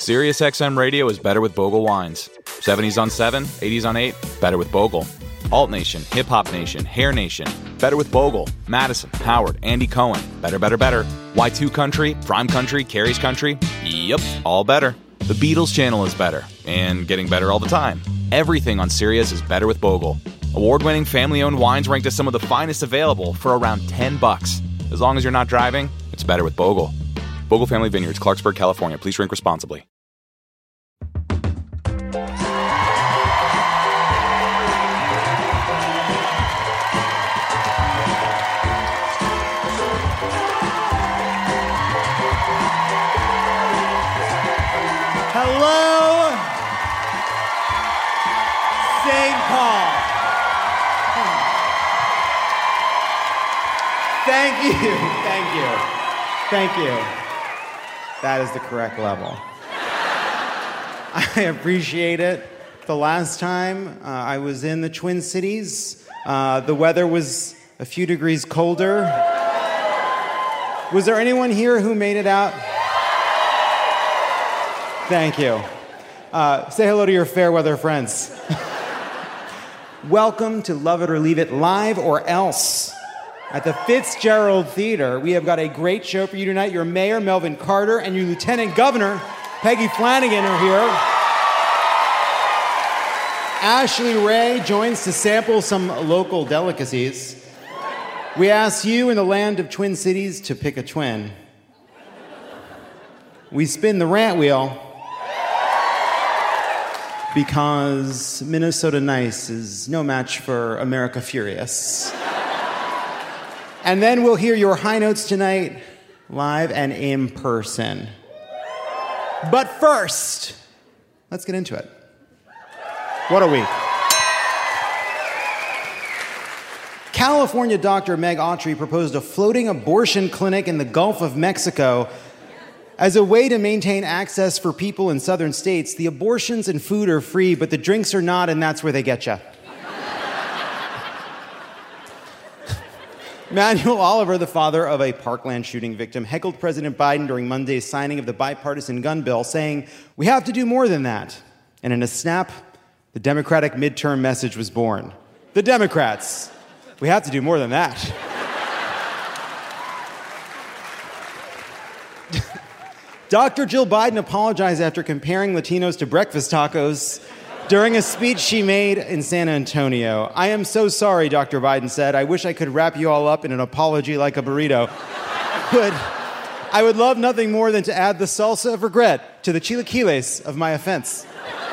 SiriusXM Radio is better with Bogle wines. 70s on 7, 80s on 8, better with Bogle. Alt Nation, Hip Hop Nation, Hair Nation, better with Bogle. Madison, Howard, Andy Cohen, better, better, better. Y2 Country, Prime Country, Carrie's Country, yep, all better. The Beatles channel is better, and getting better all the time. Everything on Sirius is better with Bogle. Award-winning family-owned wines ranked as some of the finest available for around $10. As long as you're not driving, it's better with Bogle. Bogle Family Vineyards, Clarksburg, California. Please drink responsibly. Hello, St. Paul. Thank you. That is the correct level. I appreciate it. The last time I was in the Twin Cities, the weather was a few degrees colder. Was there anyone here who made it out? Thank you. Say hello to your fair weather friends. Welcome to Love It or Leave It Live or Else. At the Fitzgerald Theater, we have got a great show for you tonight. Your Mayor, Melvin Carter, and your Lieutenant Governor, Peggy Flanagan, are here. Ashley Ray joins to sample some local delicacies. We ask you in the land of Twin Cities to pick a twin. We spin the rant wheel because Minnesota Nice is no match for America Furious. And then we'll hear your high notes tonight, live and in person. But first, let's get into it. What a week. California doctor Meg Autry proposed a floating abortion clinic in the Gulf of Mexico as a way to maintain access for people in southern states. The abortions and food are free, but the drinks are not, and that's where they get you. Manuel Oliver, the father of a Parkland shooting victim, heckled President Biden during Monday's signing of the bipartisan gun bill, saying, "We have to do more than that." And in a snap, the Democratic midterm message was born. The Democrats, we have to do more than that. Dr. Jill Biden apologized after comparing Latinos to breakfast tacos during a speech she made in San Antonio. "I am so sorry," Dr. Biden said. "I wish I could wrap you all up in an apology like a burrito. But I would love nothing more than to add the salsa of regret to the chilaquiles of my offense."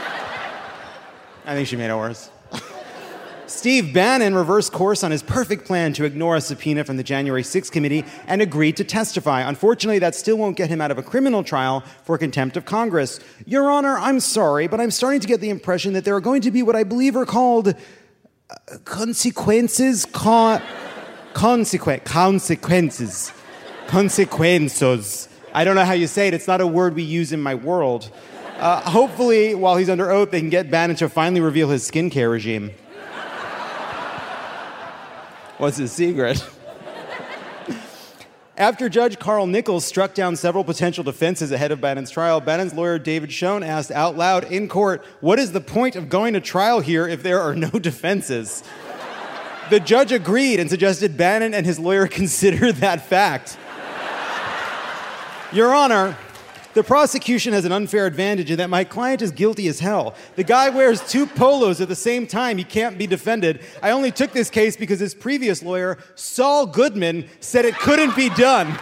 I think she made it worse. Steve Bannon reversed course on his perfect plan to ignore a subpoena from the January 6th committee and agreed to testify. Unfortunately, that still won't get him out of a criminal trial for contempt of Congress. "Your Honor, I'm sorry, but I'm starting to get the impression that there are going to be what I believe are called consequences. Consequences. I don't know how you say it. It's not a word we use in my world. Hopefully, while he's under oath, they can get Bannon to finally reveal his skincare regime. What's his secret? After Judge Carl Nichols struck down several potential defenses ahead of Bannon's trial, Bannon's lawyer David Schoen asked out loud in court, "What is the point of going to trial here if there are no defenses?" The judge agreed and suggested Bannon and his lawyer consider that fact. "Your Honor, the prosecution has an unfair advantage in that my client is guilty as hell. The guy wears 2 polos at the same time. He can't be defended. I only took this case because his previous lawyer, Saul Goodman, said it couldn't be done."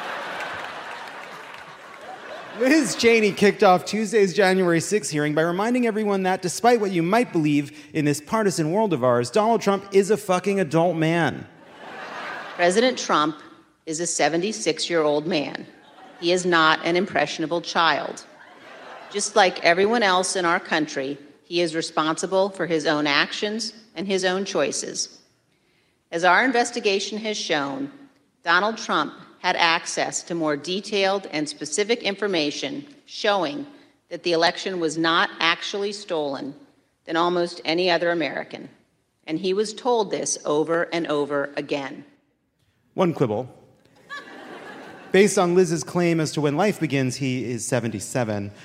Liz Cheney kicked off Tuesday's January 6th hearing by reminding everyone that, despite what you might believe in this partisan world of ours, Donald Trump is a fucking adult man. President Trump is a 76-year-old man. He is not an impressionable child. Just like everyone else in our country, he is responsible for his own actions and his own choices. As our investigation has shown, Donald Trump had access to more detailed and specific information showing that the election was not actually stolen than almost any other American. And he was told this over and over again. One quibble. Based on Liz's claim as to when life begins, he is 77.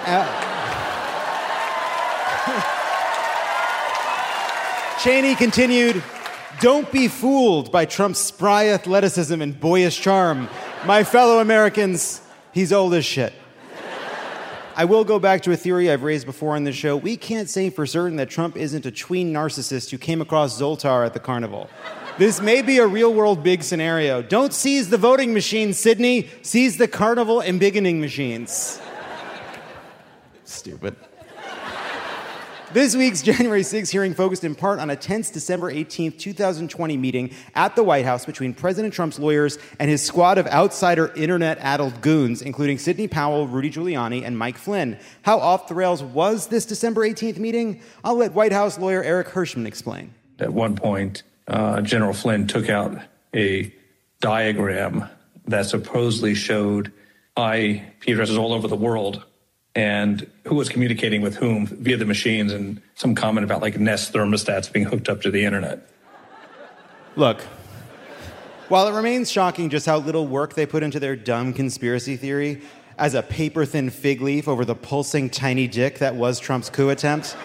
Cheney continued, "Don't be fooled by Trump's spry athleticism and boyish charm. My fellow Americans, he's old as shit." I will go back to a theory I've raised before on this show. We can't say for certain that Trump isn't a tween narcissist who came across Zoltar at the carnival. This may be a real-world big scenario. Don't seize the voting machine, Sydney. Seize the carnival embiggening machines. Stupid. This week's January 6th hearing focused in part on a tense December 18th, 2020 meeting at the White House between President Trump's lawyers and his squad of outsider internet-addled goons, including Sidney Powell, Rudy Giuliani, and Mike Flynn. How off the rails was this December 18th meeting? I'll let White House lawyer Eric Hirschman explain. At one point, General Flynn took out a diagram that supposedly showed IP addresses all over the world and who was communicating with whom via the machines, and some comment about like Nest thermostats being hooked up to the internet. Look, while it remains shocking just how little work they put into their dumb conspiracy theory as a paper-thin fig leaf over the pulsing tiny dick that was Trump's coup attempt,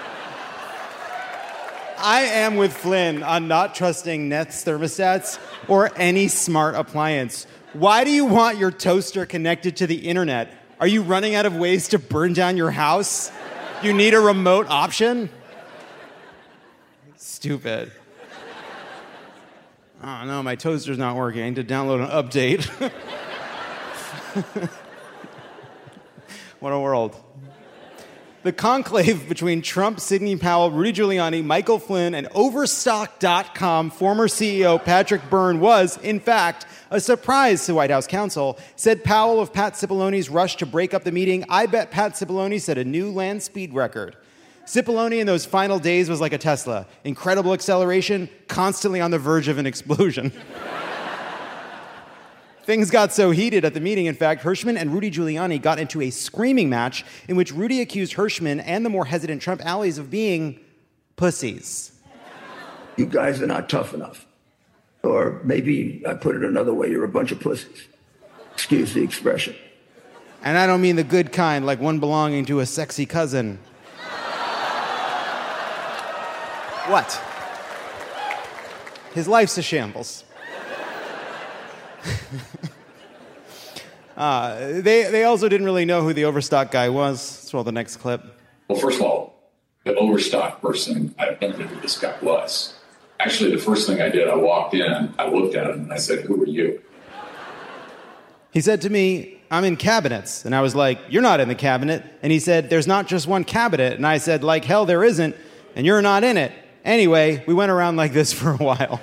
I am with Flynn on not trusting Nest thermostats or any smart appliance. Why do you want your toaster connected to the internet? Are you running out of ways to burn down your house? You need a remote option? Stupid. Oh no, my toaster's not working. I need to download an update. What a world. The conclave between Trump, Sidney Powell, Rudy Giuliani, Michael Flynn, and Overstock.com former CEO Patrick Byrne was, in fact, a surprise to White House counsel. Said Powell of Pat Cipolloni's rush to break up the meeting, "I bet Pat Cipollone set a new land speed record." Cipollone in those final days was like a Tesla. Incredible acceleration, constantly on the verge of an explosion. Things got so heated at the meeting, in fact, Hirschman and Rudy Giuliani got into a screaming match in which Rudy accused Hirschman and the more hesitant Trump allies of being pussies. "You guys are not tough enough." Or maybe I put it another way, you're a bunch of pussies. Excuse the expression. And I don't mean the good kind, like one belonging to a sexy cousin. What? His life's a shambles. They also didn't really know who the Overstock guy was. Let's roll the next clip. Well, first of all, the Overstock person, I didn't know who this guy was. Actually, the first thing I did, I walked in, I looked at him, and I said, "Who are you?" He said to me, "I'm in cabinets." And I was like, "You're not in the cabinet." And he said, "There's not just one cabinet." And I said, "Like hell there isn't, and you're not in it." Anyway, we went around like this for a while.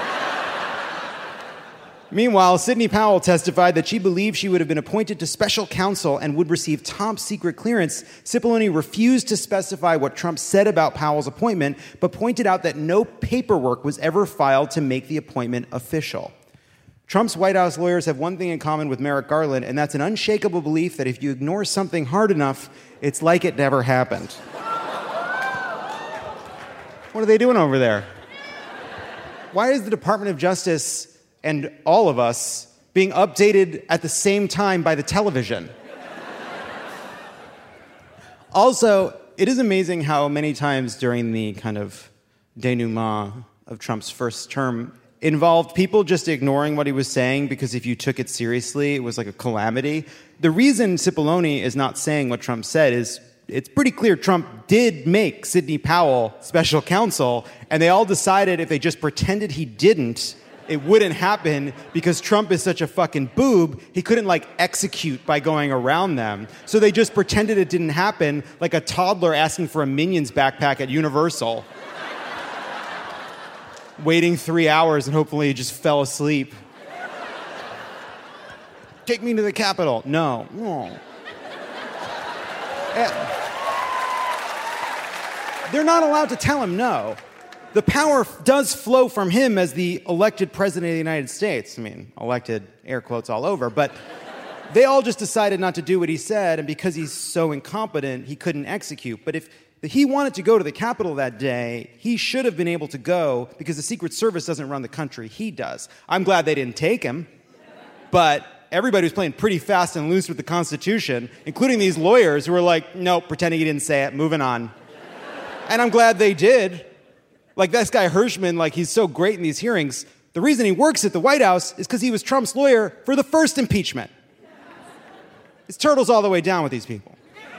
Meanwhile, Sidney Powell testified that she believed she would have been appointed to special counsel and would receive top secret clearance. Cipollone refused to specify what Trump said about Powell's appointment, but pointed out that no paperwork was ever filed to make the appointment official. Trump's White House lawyers have one thing in common with Merrick Garland, and that's an unshakable belief that if you ignore something hard enough, it's like it never happened. What are they doing over there? Why is the Department of Justice and all of us being updated at the same time by the television? Also, it is amazing how many times during the kind of denouement of Trump's first term involved people just ignoring what he was saying because if you took it seriously, it was like a calamity. The reason Cipollone is not saying what Trump said is it's pretty clear Trump did make Sidney Powell special counsel, and they all decided if they just pretended he didn't, it wouldn't happen because Trump is such a fucking boob, he couldn't, like, execute by going around them. So they just pretended it didn't happen, like a toddler asking for a Minions backpack at Universal. Waiting 3 hours and hopefully he just fell asleep. Take me to the Capitol. No. They're not allowed to tell him no. The power does flow from him as the elected president of the United States. I mean, elected, air quotes all over. But they all just decided not to do what he said, and because he's so incompetent, he couldn't execute. But if he wanted to go to the Capitol that day, he should have been able to go because the Secret Service doesn't run the country. He does. I'm glad they didn't take him. But everybody was playing pretty fast and loose with the Constitution, including these lawyers who were like, nope, pretending he didn't say it, moving on. And I'm glad they did. Like, this guy Hirschman, like, he's so great in these hearings. The reason he works at the White House is because he was Trump's lawyer for the first impeachment. His turtle's all the way down with these people.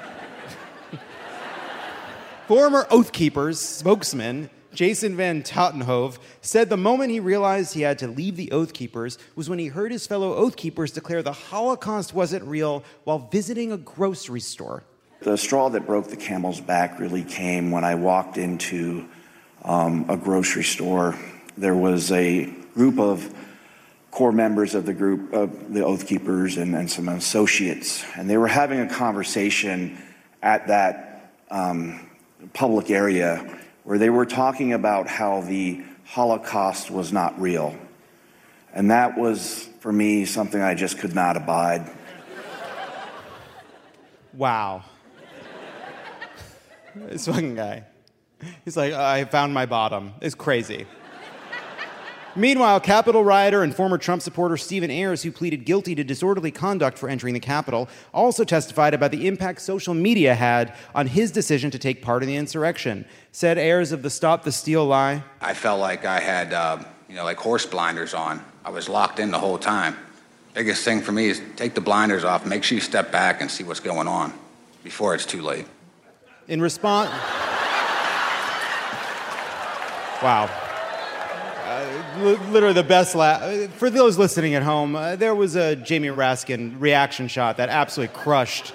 Former Oath Keepers spokesman Jason Van Tottenhove said the moment he realized he had to leave the Oath Keepers was when he heard his fellow Oath Keepers declare the Holocaust wasn't real while visiting a grocery store. The straw that broke the camel's back really came when I walked into a grocery store. There was a group of core members of the group of the Oath Keepers and some associates, and they were having a conversation at that public area where they were talking about how the Holocaust was not real. And that was, for me, something I just could not abide. Wow. This fucking guy. He's like, I found my bottom. It's crazy. Meanwhile, Capitol rioter and former Trump supporter Stephen Ayers, who pleaded guilty to disorderly conduct for entering the Capitol, also testified about the impact social media had on his decision to take part in the insurrection. Said Ayers of the Stop the Steal lie, I felt like I had, like horse blinders on. I was locked in the whole time. Biggest thing for me is take the blinders off, make sure you step back and see what's going on before it's too late. In response... Wow. Literally the best laugh. For those listening at home, there was a Jamie Raskin reaction shot that absolutely crushed.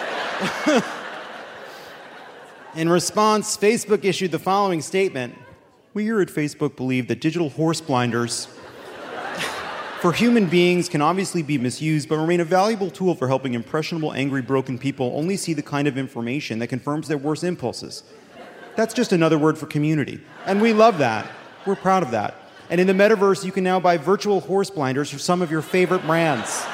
In response, Facebook issued the following statement. We here at Facebook believe that digital horse blinders for human beings can obviously be misused, but remain a valuable tool for helping impressionable, angry, broken people only see the kind of information that confirms their worst impulses. That's just another word for community. And we love that. We're proud of that. And in the metaverse, you can now buy virtual horse blinders for some of your favorite brands.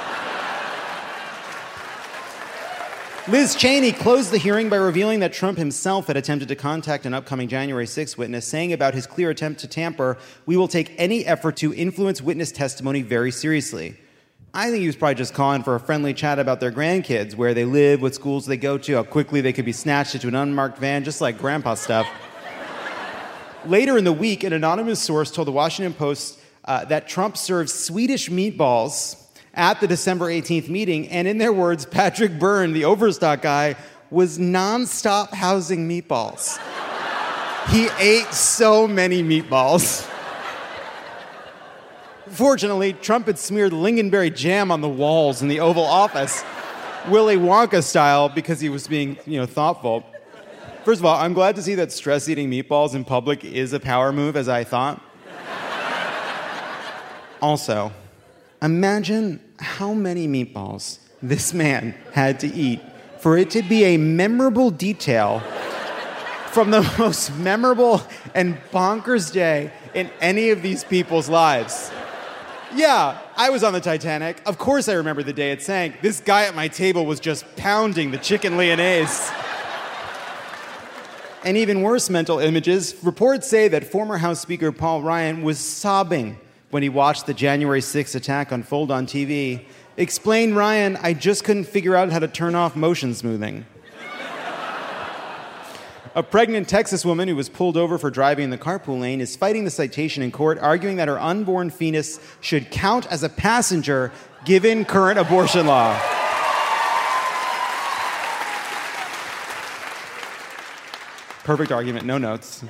Liz Cheney closed the hearing by revealing that Trump himself had attempted to contact an upcoming January 6th witness, saying about his clear attempt to tamper, "We will take any effort to influence witness testimony very seriously." I think he was probably just calling for a friendly chat about their grandkids, where they live, what schools they go to, how quickly they could be snatched into an unmarked van, just like grandpa stuff. Later in the week, an anonymous source told the Washington Post that Trump served Swedish meatballs at the December 18th meeting, and in their words, Patrick Byrne, the Overstock guy, was nonstop housing meatballs. He ate so many meatballs. Fortunately, Trump had smeared lingonberry jam on the walls in the Oval Office, Willy Wonka style, because he was being, thoughtful. First of all, I'm glad to see that stress-eating meatballs in public is a power move, as I thought. Also, imagine how many meatballs this man had to eat for it to be a memorable detail from the most memorable and bonkers day in any of these people's lives. Yeah, I was on the Titanic. Of course I remember the day it sank. This guy at my table was just pounding the chicken lyonnaise. And even worse mental images, reports say that former House Speaker Paul Ryan was sobbing when he watched the January 6th attack unfold on TV. Explained Ryan, I just couldn't figure out how to turn off motion smoothing. A pregnant Texas woman who was pulled over for driving in the carpool lane is fighting the citation in court, arguing that her unborn fetus should count as a passenger given current abortion law. Perfect argument, no notes.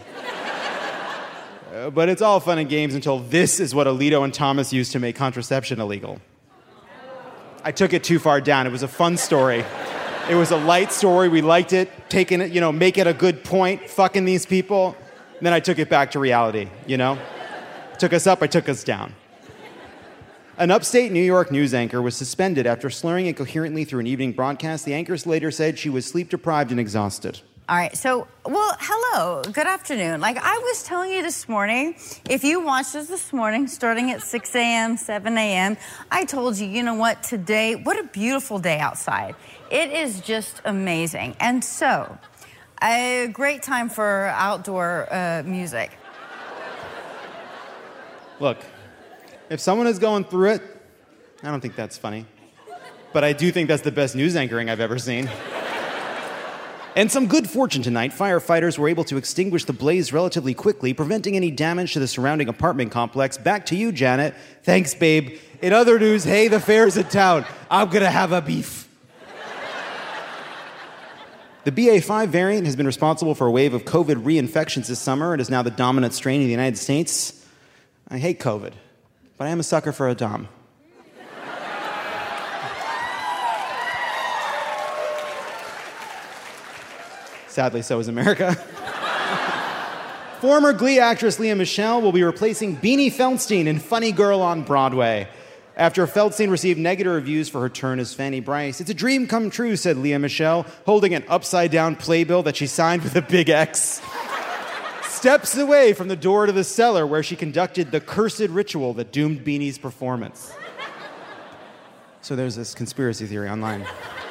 But it's all fun and games until this is what Alito and Thomas used to make contraception illegal. I took it too far down. It was a fun story. It was a light story. We liked it. Taking it, make it a good point, fucking these people. And then I took it back to reality, Took us up, I took us down. An upstate New York news anchor was suspended after slurring incoherently through an evening broadcast. The anchor later said she was sleep-deprived and exhausted. All right, hello, good afternoon. Like I was telling you this morning, if you watched us this morning, starting at 6 a.m., 7 a.m., I told you, you know what, today, what a beautiful day outside. It is just amazing. And so, a great time for outdoor music. Look, if someone is going through it, I don't think that's funny. but I do think that's the best news anchoring I've ever seen. And some good fortune tonight, firefighters were able to extinguish the blaze relatively quickly, preventing any damage to the surrounding apartment complex. Back to you, Janet. Thanks, babe. In other news, hey, the fair's in town. I'm gonna have a beef. The BA.5 variant has been responsible for a wave of COVID reinfections this summer. It is now the dominant strain in the United States. I hate COVID, but I am a sucker for a Dom. Sadly, so is America. Former Glee actress Lea Michele will be replacing Beanie Feldstein in Funny Girl on Broadway, after Feldstein received negative reviews for her turn as Fanny Bryce. It's a dream come true, said Lea Michele, holding an upside-down playbill that she signed with a big X. Steps away from the door to the cellar where she conducted the cursed ritual that doomed Beanie's performance. So there's this conspiracy theory online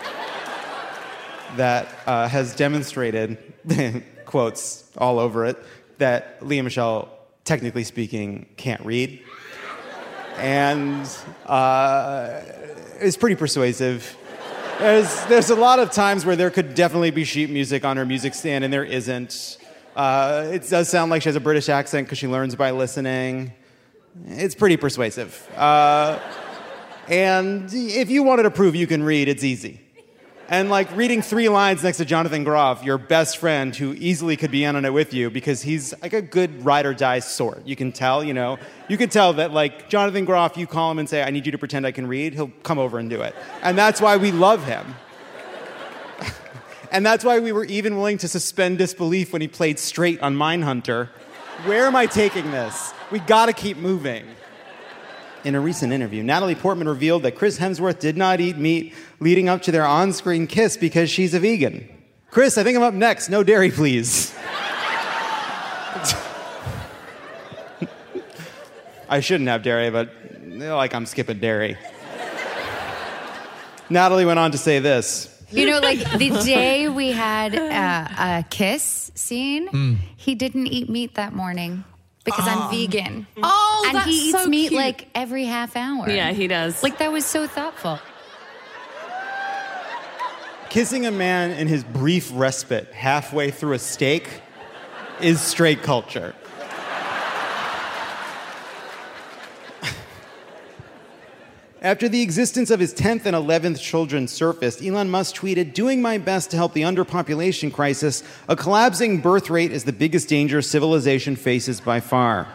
that has demonstrated, quotes all over it, that Lea Michele, technically speaking, can't read. And it's pretty persuasive. There's a lot of times where there could definitely be sheet music on her music stand, and there isn't. It does sound like she has a British accent because she learns by listening. It's pretty persuasive. And if you wanted to prove you can read, it's easy. And like reading 3 lines next to Jonathan Groff, your best friend who easily could be in on it with you because he's like a good ride or die sort. You can tell, you can tell that like Jonathan Groff, you call him and say, I need you to pretend I can read, he'll come over and do it. And that's why we love him. And that's why we were even willing to suspend disbelief when he played straight on Mindhunter. Where am I taking this? We gotta keep moving. In a recent interview, Natalie Portman revealed that Chris Hemsworth did not eat meat leading up to their on-screen kiss because she's a vegan. Chris, I think I'm up next. No dairy, please. I shouldn't have dairy, but I'm skipping dairy. Natalie went on to say this. Like the day we had a kiss scene, he didn't eat meat that morning. Because I'm vegan. Oh, and that's he eats so meat cute. like every half hour. Yeah, he does. Like that was so thoughtful. Kissing a man in his brief respite halfway through a steak is straight culture. After the existence of his 10th and 11th children surfaced, Elon Musk tweeted, doing my best to help the underpopulation crisis, a collapsing birth rate is the biggest danger civilization faces by far.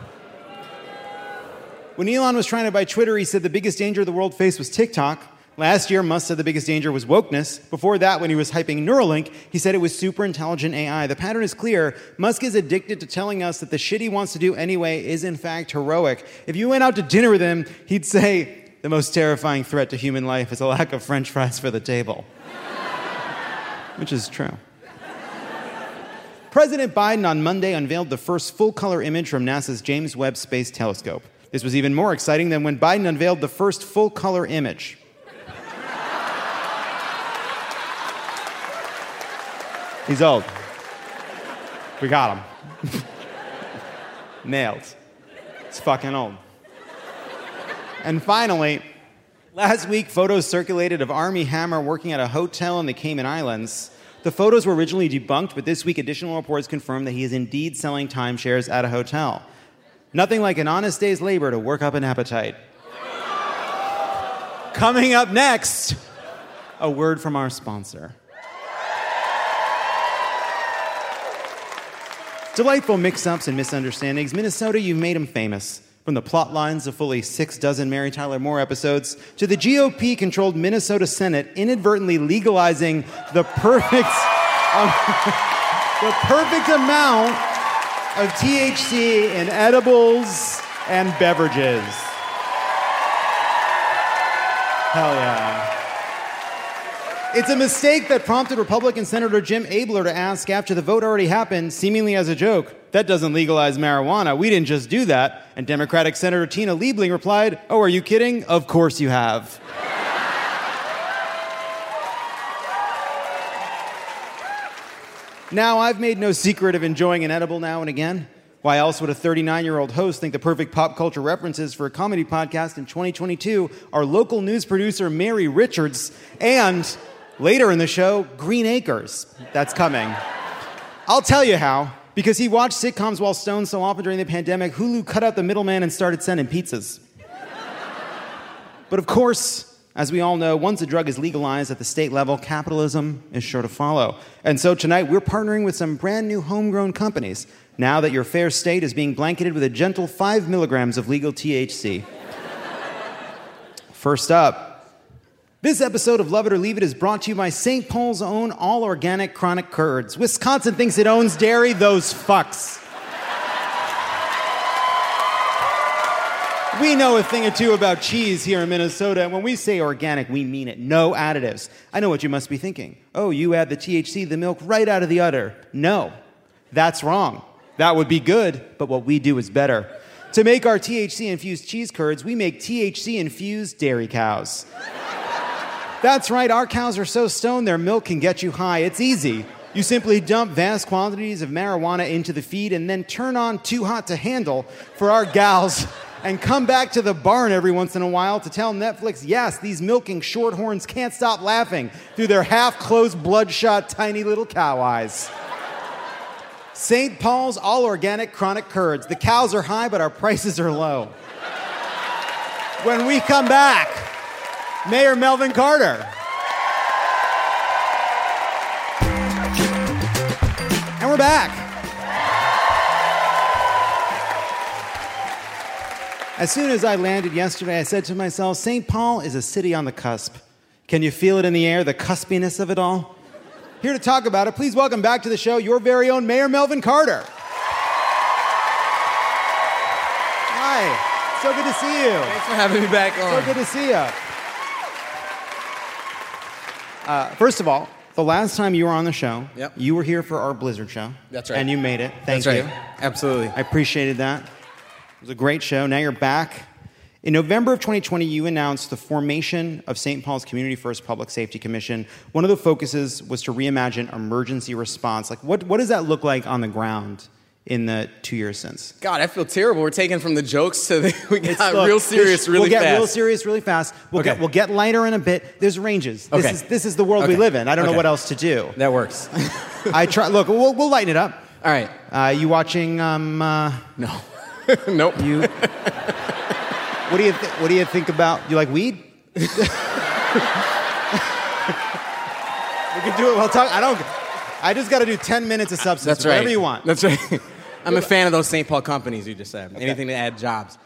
When Elon was trying to buy Twitter, he said the biggest danger the world faced was TikTok. Last year, Musk said the biggest danger was wokeness. Before that, when he was hyping Neuralink, he said it was super intelligent AI. The pattern is clear. Musk is addicted to telling us that the shit he wants to do anyway is in fact heroic. If you went out to dinner with him, he'd say, the most terrifying threat to human life is a lack of French fries for the table. Which is true. President Biden on Monday unveiled the first full-color image from NASA's James Webb Space Telescope. This was even more exciting than when Biden unveiled the first full-color image. He's old. We got him. Nailed. He's fucking old. And finally, last week, photos circulated of Armie Hammer working at a hotel in the Cayman Islands. The photos were originally debunked, but this week, additional reports confirmed that he is indeed selling timeshares at a hotel. Nothing like an honest day's labor to work up an appetite. Coming up next, a word from our sponsor. Delightful mix-ups and misunderstandings. Minnesota, you've made them famous. From the plot lines of fully 6 dozen Mary Tyler Moore episodes to the GOP-controlled Minnesota Senate inadvertently legalizing the perfect amount of THC in edibles and beverages. Hell yeah. It's a mistake that prompted Republican Senator Jim Abler to ask after the vote already happened, seemingly as a joke, that doesn't legalize marijuana. We didn't just do that. And Democratic Senator Tina Liebling replied, oh, are you kidding? Of course you have. Now, I've made no secret of enjoying an edible now and again, Why else would a 39-year-old host think the perfect pop culture references for a comedy podcast in 2022 are local news producer Mary Richards and, later in the show, Green Acres? That's coming. I'll tell you how. Because he watched sitcoms while stoned so often during the pandemic, Hulu cut out the middleman and started sending pizzas. But of course, as we all know, once a drug is legalized at the state level, capitalism is sure to follow. And so tonight, we're partnering with some brand new homegrown companies now that your fair state is being blanketed with a gentle 5 milligrams of legal THC. First up, this episode of Love It or Leave It is brought to you by St. Paul's own all-organic chronic curds. Wisconsin thinks it owns dairy, those fucks. We know a thing or two about cheese here in Minnesota, and when we say organic, we mean it. No additives. I know what you must be thinking. Oh, you add the THC, the milk, right out of the udder. No, that's wrong. That would be good, but what we do is better. To make our THC-infused cheese curds, we make THC-infused dairy cows. That's right, our cows are so stoned their milk can get you high. It's easy. You simply dump vast quantities of marijuana into the feed and then turn on Too Hot to Handle for our gals and come back to the barn every once in a while to tell Netflix, yes, these milking shorthorns can't stop laughing through their half-closed, bloodshot, tiny little cow eyes. St. Paul's all-organic chronic curds. The cows are high, but our prices are low. When we come back, Mayor Melvin Carter. And we're back. As soon as I landed yesterday, I said to myself, St. Paul is a city on the cusp. Can you feel it in the air, the cuspiness of it all? Here to talk about it, please welcome back to the show your very own Mayor Melvin Carter. Hi, so good to see you. Thanks for having me back on. So good to see you. First of all, the last time you were on the show, you were here for our Blizzard show. That's right. And you made it. Thank you. That's right. Absolutely. I appreciated that. It was a great show. Now you're back. In November of 2020, you announced the formation of St. Paul's Community First Public Safety Commission. One of the focuses was to reimagine emergency response. Like, what does that look like on the ground in the 2 years since? God, I feel terrible. We're taking from the jokes to we got real serious really fast. We'll get real serious really fast. We'll get lighter in a bit. There's ranges. Okay. This is the world we live in. I don't know what else to do. That works. Look, we'll lighten it up. All right. You watching? No. Nope. You. What do you think about? You like weed? We can do it while talking. I just got to do 10 minutes of substance. That's right. Whatever you want. That's right. I'm a fan of those St. Paul companies you just said. Okay. Anything to add jobs.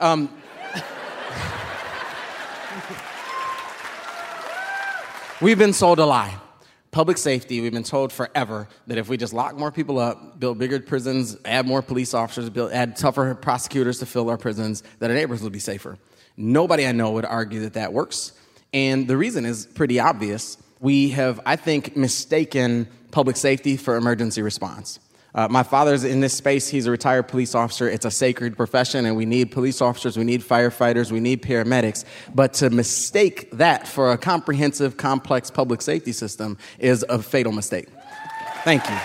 We've been sold a lie. Public safety, we've been told forever that if we just lock more people up, build bigger prisons, add more police officers, add tougher prosecutors to fill our prisons, that our neighborhoods will be safer. Nobody I know would argue that that works. And the reason is pretty obvious. We have, I think, mistaken public safety for emergency response. My father's in this space. He's a retired police officer. It's a sacred profession, and we need police officers, we need firefighters, we need paramedics. But to mistake that for a comprehensive, complex public safety system is a fatal mistake. Thank you.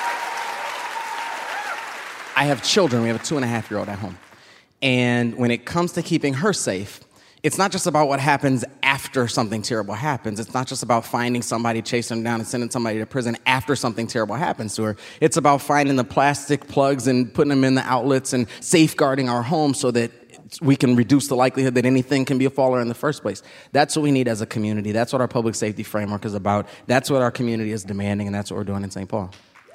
I have children. We have a 2.5-year-old at home. And when it comes to keeping her safe, it's not just about what happens after something terrible happens. It's not just about finding somebody, chasing them down, and sending somebody to prison after something terrible happens to her. It's about finding the plastic plugs and putting them in the outlets and safeguarding our home so that we can reduce the likelihood that anything can be a faller in the first place. That's what we need as a community. That's what our public safety framework is about. That's what our community is demanding, and that's what we're doing in St. Paul.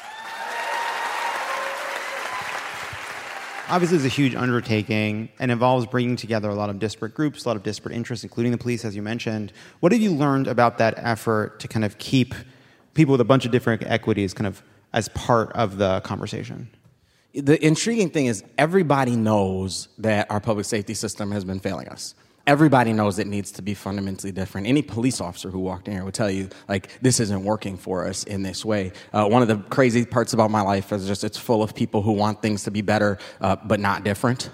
Obviously, it's a huge undertaking and involves bringing together a lot of disparate groups, a lot of disparate interests, including the police, as you mentioned. What have you learned about that effort to kind of keep people with a bunch of different equities kind of as part of the conversation? The intriguing thing is everybody knows that our public safety system has been failing us. Everybody knows it needs to be fundamentally different. Any police officer who walked in here would tell you, like, this isn't working for us in this way. One of the crazy parts about my life is just it's full of people who want things to be better, but not different.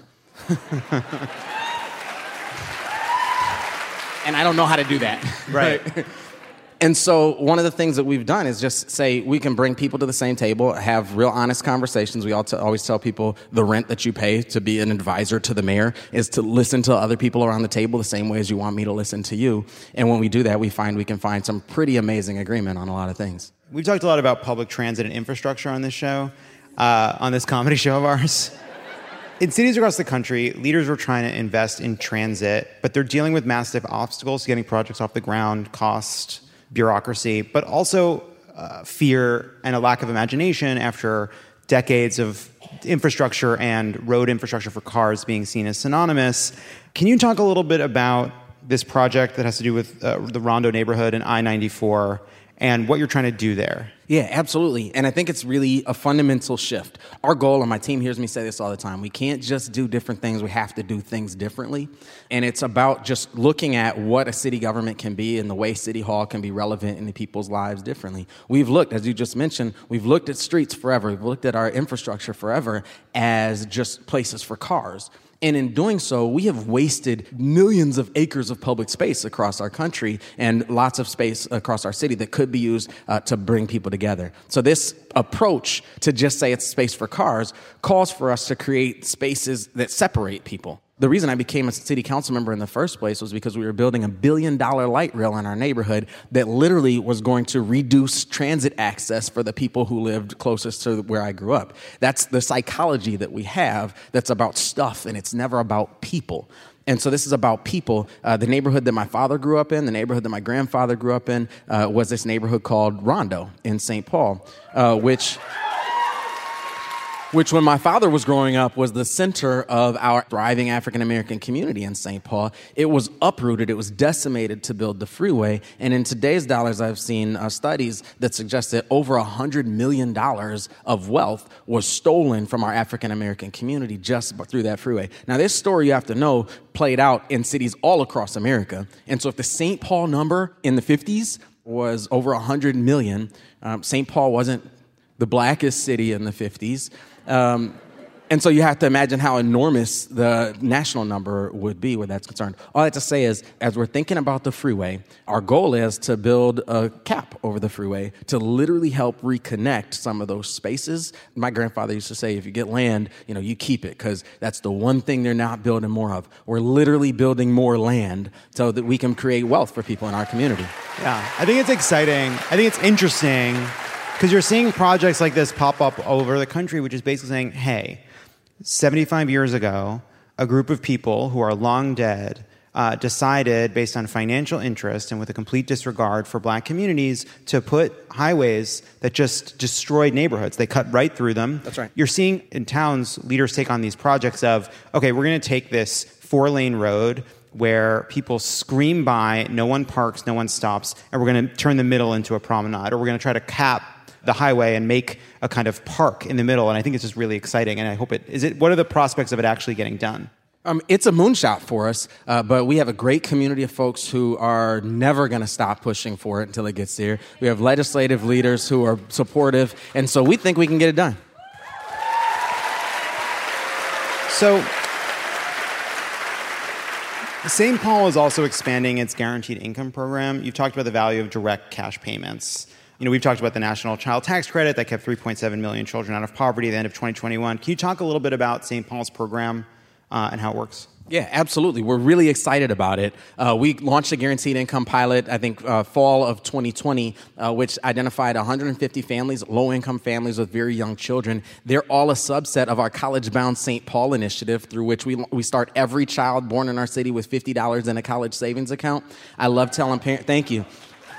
And I don't know how to do that. Right. And so one of the things that we've done is just say we can bring people to the same table, have real honest conversations. We always tell people the rent that you pay to be an advisor to the mayor is to listen to other people around the table the same way as you want me to listen to you. And when we do that, we can find some pretty amazing agreement on a lot of things. We've talked a lot about public transit and infrastructure on this show, on this comedy show of ours. In cities across the country, leaders are trying to invest in transit, but they're dealing with massive obstacles to getting projects off the ground, cost, bureaucracy, but also fear and a lack of imagination after decades of infrastructure and road infrastructure for cars being seen as synonymous. Can you talk a little bit about this project that has to do with the Rondo neighborhood and I-94 and what you're trying to do there? Yeah, absolutely. And I think it's really a fundamental shift. Our goal, and my team hears me say this all the time, we can't just do different things, we have to do things differently. And it's about just looking at what a city government can be and the way City Hall can be relevant in people's lives differently. We've looked, as you just mentioned, we've looked at streets forever, we've looked at our infrastructure forever as just places for cars. And in doing so, we have wasted millions of acres of public space across our country and lots of space across our city that could be used to bring people together. So this approach to just say it's space for cars calls for us to create spaces that separate people. The reason I became a city council member in the first place was because we were building $1 billion light rail in our neighborhood that literally was going to reduce transit access for the people who lived closest to where I grew up. That's the psychology that we have that's about stuff, and it's never about people. And so this is about people. The neighborhood that my father grew up in, the neighborhood that my grandfather grew up in, was this neighborhood called Rondo in St. Paul, which when my father was growing up was the center of our thriving African-American community in St. Paul. It was uprooted, it was decimated to build the freeway, and in today's dollars I've seen studies that suggest that over $100 million of wealth was stolen from our African-American community just through that freeway. Now this story, you have to know, played out in cities all across America, and so if the St. Paul number in the 50s was over 100 million, St. Paul wasn't the blackest city in the 50s. And so you have to imagine how enormous the national number would be where that's concerned. All I have to say is, as we're thinking about the freeway, our goal is to build a cap over the freeway to literally help reconnect some of those spaces. My grandfather used to say, if you get land, you keep it, because that's the one thing they're not building more of. We're literally building more land so that we can create wealth for people in our community. Yeah, I think it's exciting. I think it's interesting because you're seeing projects like this pop up all over the country, which is basically saying, hey, 75 years ago, a group of people who are long dead decided, based on financial interest and with a complete disregard for black communities, to put highways that just destroyed neighborhoods. They cut right through them. That's right. You're seeing in towns, leaders take on these projects of, okay, we're going to take this 4-lane road where people scream by, no one parks, no one stops, and we're going to turn the middle into a promenade, or we're going to try to cap the highway and make a kind of park in the middle. And I think it's just really exciting. And I hope what are the prospects of it actually getting done? It's a moonshot for us, but we have a great community of folks who are never going to stop pushing for it until it gets there. We have legislative leaders who are supportive, and so we think we can get it done. So St. Paul is also expanding its guaranteed income program. You've talked about the value of direct cash payments. We've talked about the National Child Tax Credit that kept 3.7 million children out of poverty at the end of 2021. Can you talk a little bit about St. Paul's program and how it works? Yeah, absolutely. We're really excited about it. We launched a guaranteed income pilot, I think, fall of 2020, which identified 150 families, low-income families with very young children. They're all a subset of our College Bound St. Paul initiative, through which we start every child born in our city with $50 in a college savings account. I love telling parents, thank you.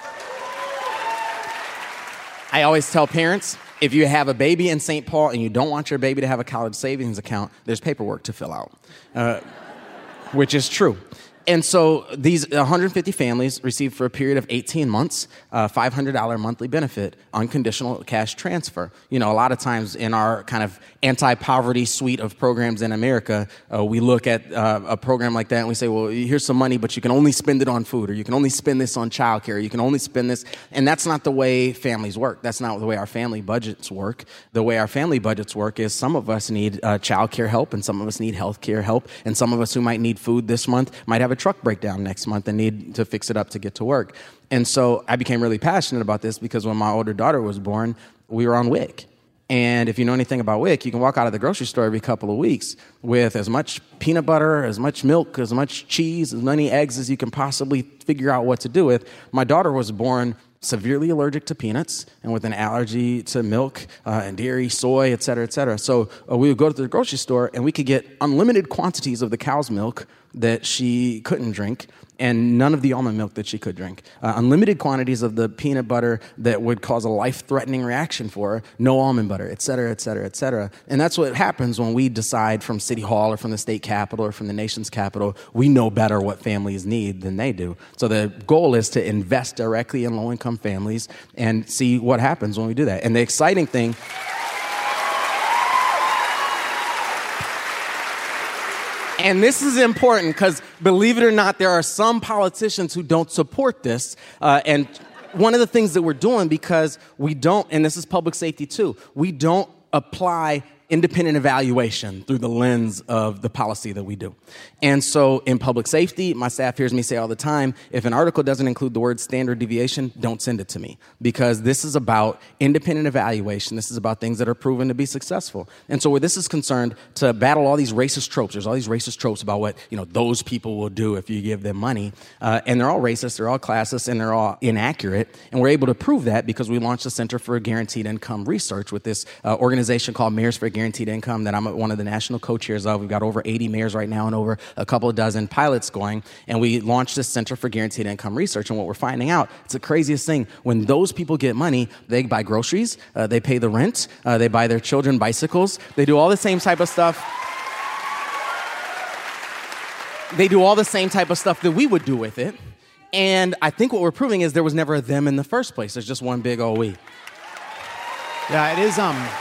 I always tell parents, if you have a baby in St. Paul and you don't want your baby to have a college savings account, there's paperwork to fill out, which is true. And so these 150 families received for a period of 18 months $500 monthly benefit, unconditional cash transfer. A lot of times in our kind of anti-poverty suite of programs in America, we look at a program like that and we say, well, here's some money, but you can only spend it on food, or you can only spend this on childcare, or you can only spend this. And that's not the way families work. That's not the way our family budgets work. The way our family budgets work is some of us need childcare help, and some of us need healthcare help, and some of us who might need food this month might have have a truck breakdown next month and need to fix it up to get to work. And so I became really passionate about this because when my older daughter was born, we were on WIC. And if you know anything about WIC, you can walk out of the grocery store every couple of weeks with as much peanut butter, as much milk, as much cheese, as many eggs as you can possibly figure out what to do with. My daughter was born severely allergic to peanuts and with an allergy to milk and dairy, soy, et cetera, et cetera. So we would go to the grocery store and we could get unlimited quantities of the cow's milk that she couldn't drink and none of the almond milk that she could drink. Unlimited quantities of the peanut butter that would cause a life-threatening reaction for her, no almond butter, et cetera, et cetera, et cetera. And that's what happens when we decide from City Hall or from the state capitol or from the nation's capital, we know better what families need than they do. So the goal is to invest directly in low-income families and see what happens when we do that. And the exciting thing... And this is important because, believe it or not, there are some politicians who don't support this. And one of the things that we're doing, because we don't, and this is public safety too, we don't apply independent evaluation through the lens of the policy that we do. And so in public safety, my staff hears me say all the time, if an article doesn't include the word standard deviation, don't send it to me. Because this is about independent evaluation. This is about things that are proven to be successful. And so where this is concerned, to battle all these racist tropes, there's all these racist tropes about what those people will do if you give them money. And they're all racist, they're all classist, and they're all inaccurate. And we're able to prove that because we launched the Center for Guaranteed Income Research with this organization called Mayors for Guaranteed Income that I'm one of the national co-chairs of. We've got over 80 mayors right now and over a couple of dozen pilots going. And we launched this Center for Guaranteed Income Research. And what we're finding out, it's the craziest thing. When those people get money, they buy groceries, they pay the rent, they buy their children bicycles, they do all the same type of stuff. They do all the same type of stuff that we would do with it. And I think what we're proving is there was never a them in the first place. There's just one big old we. Yeah, it is.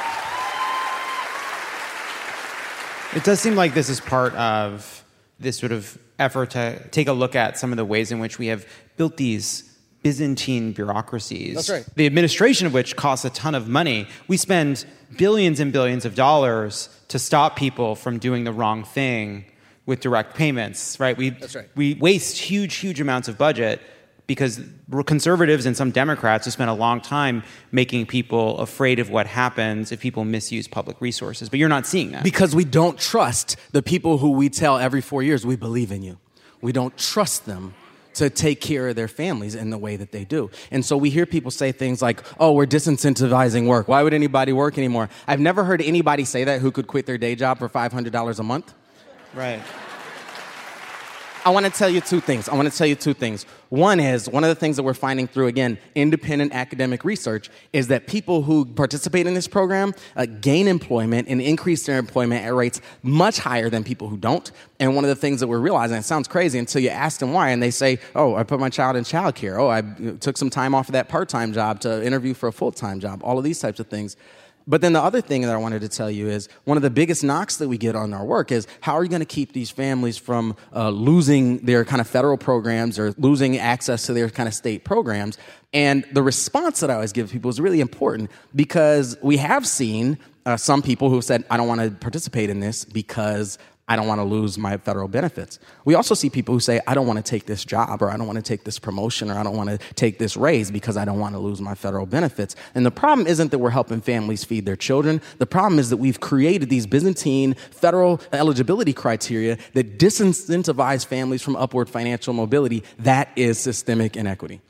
It does seem like this is part of this sort of effort to take a look at some of the ways in which we have built these Byzantine bureaucracies. That's right. The administration of which costs a ton of money. We spend billions and billions of dollars to stop people from doing the wrong thing with direct payments, right? That's right. We waste huge amounts of budget because conservatives and some Democrats have spent a long time making people afraid of what happens if people misuse public resources. But you're not seeing that. Because we don't trust the people who we tell every 4 years, we believe in you. We don't trust them to take care of their families in the way that they do. And so we hear people say things like, oh, we're disincentivizing work. Why would anybody work anymore? I've never heard anybody say that who could quit their day job for $500 a month. Right. I want to tell you two things. One is, one of the things that we're finding through, again, independent academic research is that people who participate in this program gain employment and increase their employment at rates much higher than people who don't. And one of the things that we're realizing, it sounds crazy until you ask them why, and they say, oh, I put my child in childcare. Oh, I took some time off of that part-time job to interview for a full-time job. All of these types of things. But then the other thing that I wanted to tell you is one of the biggest knocks that we get on our work is how are you going to keep these families from losing their kind of federal programs or losing access to their kind of state programs? And the response that I always give people is really important because we have seen some people who have said, I don't want to participate in this because I don't want to lose my federal benefits. We also see people who say, I don't want to take this job, or I don't want to take this promotion, or I don't want to take this raise because I don't want to lose my federal benefits. And the problem isn't that we're helping families feed their children. The problem is that we've created these Byzantine federal eligibility criteria that disincentivize families from upward financial mobility. That is systemic inequity.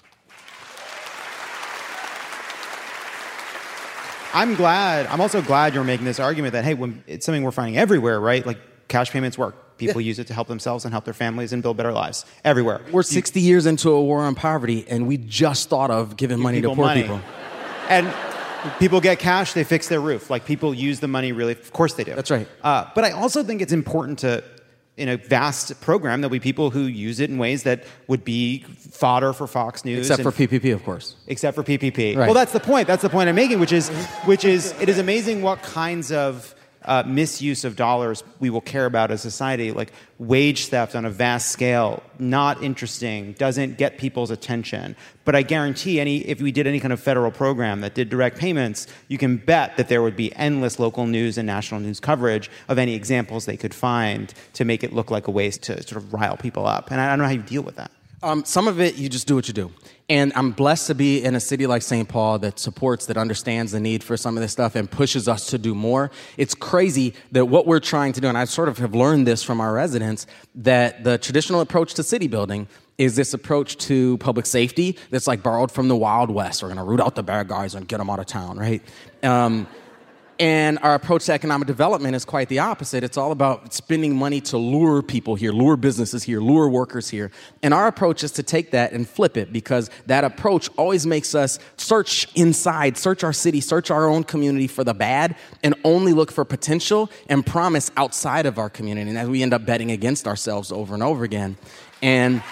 I'm also glad you're making this argument that, hey, when it's something we're finding everywhere, right? Like, cash payments work. People use it to help themselves and help their families and build better lives everywhere. We're 60 years into a war on poverty, and we just thought of giving money to poor people. And people get cash, they fix their roof. Like, people use the money really. Of course they do. That's right. But I also think it's important to, in a vast program, there'll be people who use it in ways that would be fodder for Fox News. Except for PPP, of course. Except for PPP. Right. Well, that's the point. That's the point I'm making, which is it is amazing what kinds of misuse of dollars we will care about as a society, like wage theft on a vast scale, not interesting, doesn't get people's attention. But I guarantee if we did any kind of federal program that did direct payments, you can bet that there would be endless local news and national news coverage of any examples they could find to make it look like a way to sort of rile people up. And I don't know how you deal with that. Some of it, you just do what you do. And I'm blessed to be in a city like St. Paul that supports, that understands the need for some of this stuff and pushes us to do more. It's crazy that what we're trying to do, and I sort of have learned this from our residents, that the traditional approach to city building is this approach to public safety that's like borrowed from the Wild West. We're going to root out the bad guys and get them out of town, right? And our approach to economic development is quite the opposite. It's all about spending money to lure people here, lure businesses here, lure workers here. And our approach is to take that and flip it, because that approach always makes us search inside, search our city, search our own community for the bad, and only look for potential and promise outside of our community. And as we end up betting against ourselves over and over again. And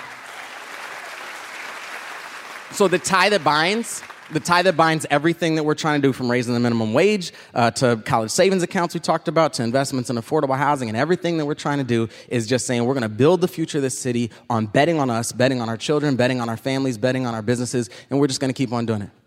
so the tie that binds everything that we're trying to do, from raising the minimum wage to college savings accounts we talked about, to investments in affordable housing, and everything that we're trying to do is just saying we're going to build the future of this city on betting on us, betting on our children, betting on our families, betting on our businesses, and we're just going to keep on doing it.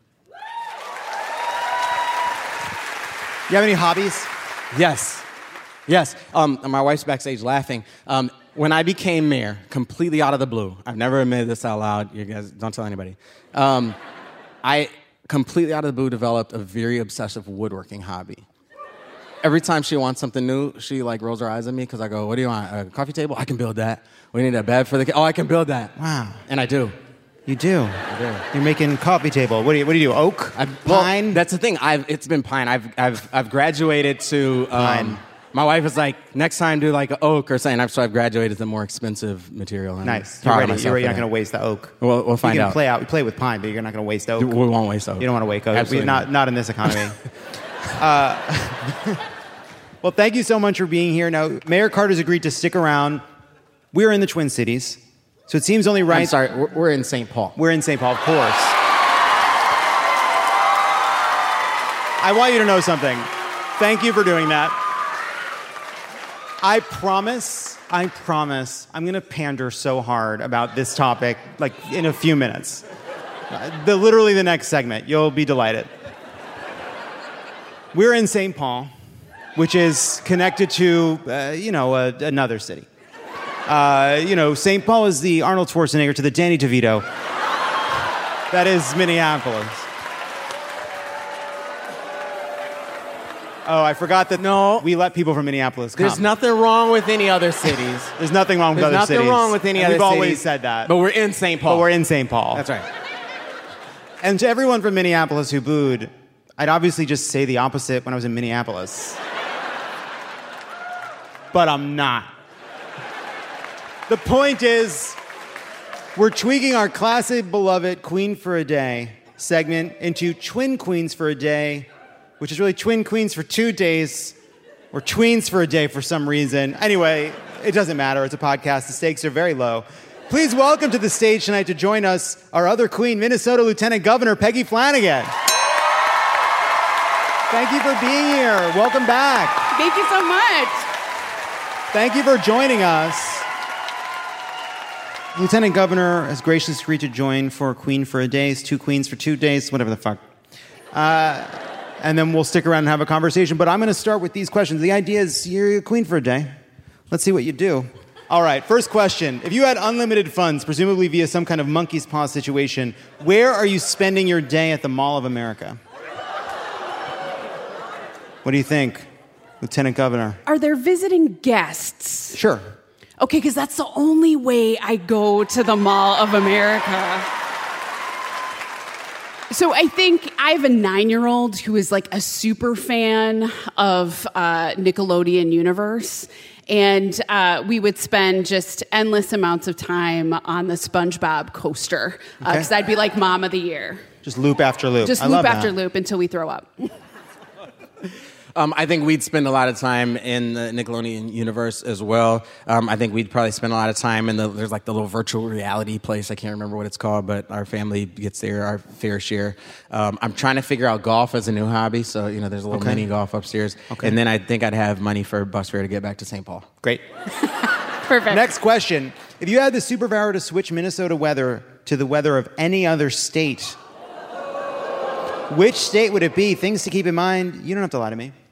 You have any hobbies? Yes. My wife's backstage laughing. When I became mayor, completely out of the blue, I've never admitted this out loud. You guys don't tell anybody. I completely out of the blue developed a very obsessive woodworking hobby. Every time she wants something new, she like rolls her eyes at me because I go, "What do you want? A coffee table? I can build that. We need a bed for the. Oh, I can build that. Wow." And I do. You do. I do. You're making coffee table. What do you do? Oak? Pine? Well, that's the thing. It's been pine. I've graduated to pine. My wife was like, next time do like an oak or something. So I've graduated to more expensive material. Nice. You're ready. You're not going to waste the oak. We'll find out. We play with pine, but you're not going to waste oak. We won't waste oak. You don't want to waste oak. Absolutely not in this economy. Well, thank you so much for being here. Now, Mayor Carter's agreed to stick around. We're in the Twin Cities, so it seems only right. I'm sorry, we're in St. Paul. We're in St. Paul, of course. I want you to know something. Thank you for doing that. I promise, I'm going to pander so hard about this topic, like, in a few minutes. Literally the next segment. You'll be delighted. We're in St. Paul, which is connected to, another city. St. Paul is the Arnold Schwarzenegger to the Danny DeVito. That is Minneapolis. Oh, I forgot that. No, we let people from Minneapolis come. There's nothing wrong with any other cities. There's nothing wrong with other cities. There's nothing wrong with any other cities. We've always said that. But we're in St. Paul. That's right. And to everyone from Minneapolis who booed, I'd obviously just say the opposite when I was in Minneapolis. But I'm not. The point is, we're tweaking our classic, beloved Queen for a Day segment into Twin Queens for a Day, which is really Twin Queens for 2 days, or Tweens for a Day for some reason. Anyway, it doesn't matter. It's a podcast. The stakes are very low. Please welcome to the stage tonight to join us our other queen, Minnesota Lieutenant Governor Peggy Flanagan. Thank you for being here. Welcome back. Thank you so much. Thank you for joining us. Lieutenant Governor has graciously agreed to join for Queen for a Day, 2 Queens for 2 days, whatever the fuck. And then we'll stick around and have a conversation. But I'm going to start with these questions. The idea is you're a queen for a day. Let's see what you do. All right, first question. If you had unlimited funds, presumably via some kind of monkey's paw situation, where are you spending your day at the Mall of America? What do you think, Lieutenant Governor? Are there visiting guests? Sure. Okay, because that's the only way I go to the Mall of America. So I think I have a 9-year-old who is like a super fan of Nickelodeon Universe. And we would spend just endless amounts of time on the SpongeBob coaster. Because I'd be like Mom of the Year. Just loop after loop. Just loop after loop until we throw up. I think we'd spend a lot of time in the Nickelodeon universe as well. I think we'd probably spend a lot of time in there's like the little virtual reality place. I can't remember what it's called, but our family gets there our fair share. I'm trying to figure out golf as a new hobby, so there's a little mini golf upstairs. Okay. And then I think I'd have money for bus fare to get back to St. Paul. Great. Perfect. Next question. If you had the superpower to switch Minnesota weather to the weather of any other state, which state would it be? Things to keep in mind. You don't have to lie to me.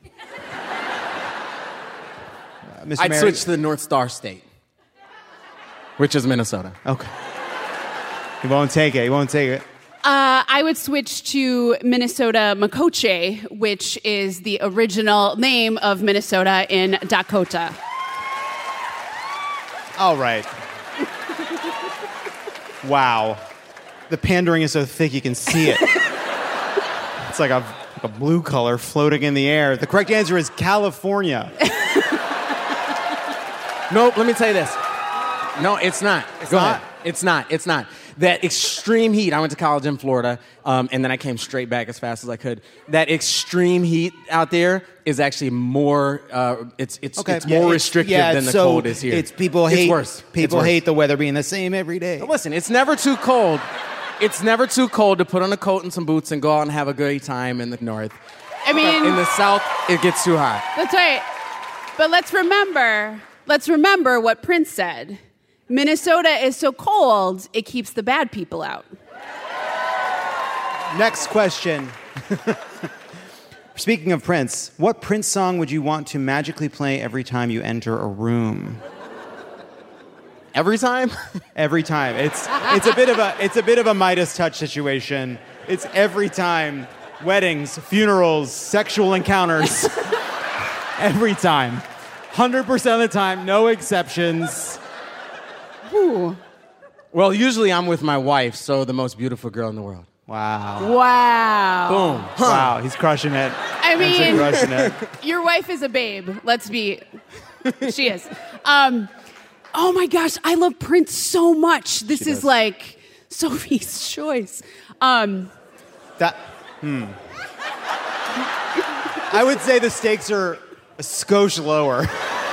Mr. I'd Mary? switch to the North Star State, which is Minnesota. Okay. He won't take it. I would switch to Minnesota Makoche, which is the original name of Minnesota in Dakota. All right. Wow. The pandering is so thick you can see it. It's like a blue color floating in the air. The correct answer is California. Nope, let me tell you this. No, it's not. Go ahead. It's not. That extreme heat, I went to college in Florida, and then I came straight back as fast as I could. That extreme heat out there is actually more, it's more restrictive than the cold is here. It's worse. People hate the weather being the same every day. But listen, it's never too cold. It's never too cold to put on a coat and some boots and go out and have a good time in the north. I mean, in the south, it gets too hot. That's right. But let's remember what Prince said. Minnesota is so cold, it keeps the bad people out. Next question. Speaking of Prince, what Prince song would you want to magically play every time you enter a room? Every time? Every time. It's a bit of a Midas touch situation. It's every time. Weddings, funerals, sexual encounters. Every time. 100% of the time, no exceptions. Ooh. Well, usually I'm with my wife, so the most beautiful girl in the world. Wow. Boom. Huh. Wow, he's crushing it. I mean, crushing it. Your wife is a babe. She is. Oh my gosh, I love Prince so much. This is like Sophie's choice. I would say the stakes are a skosh lower.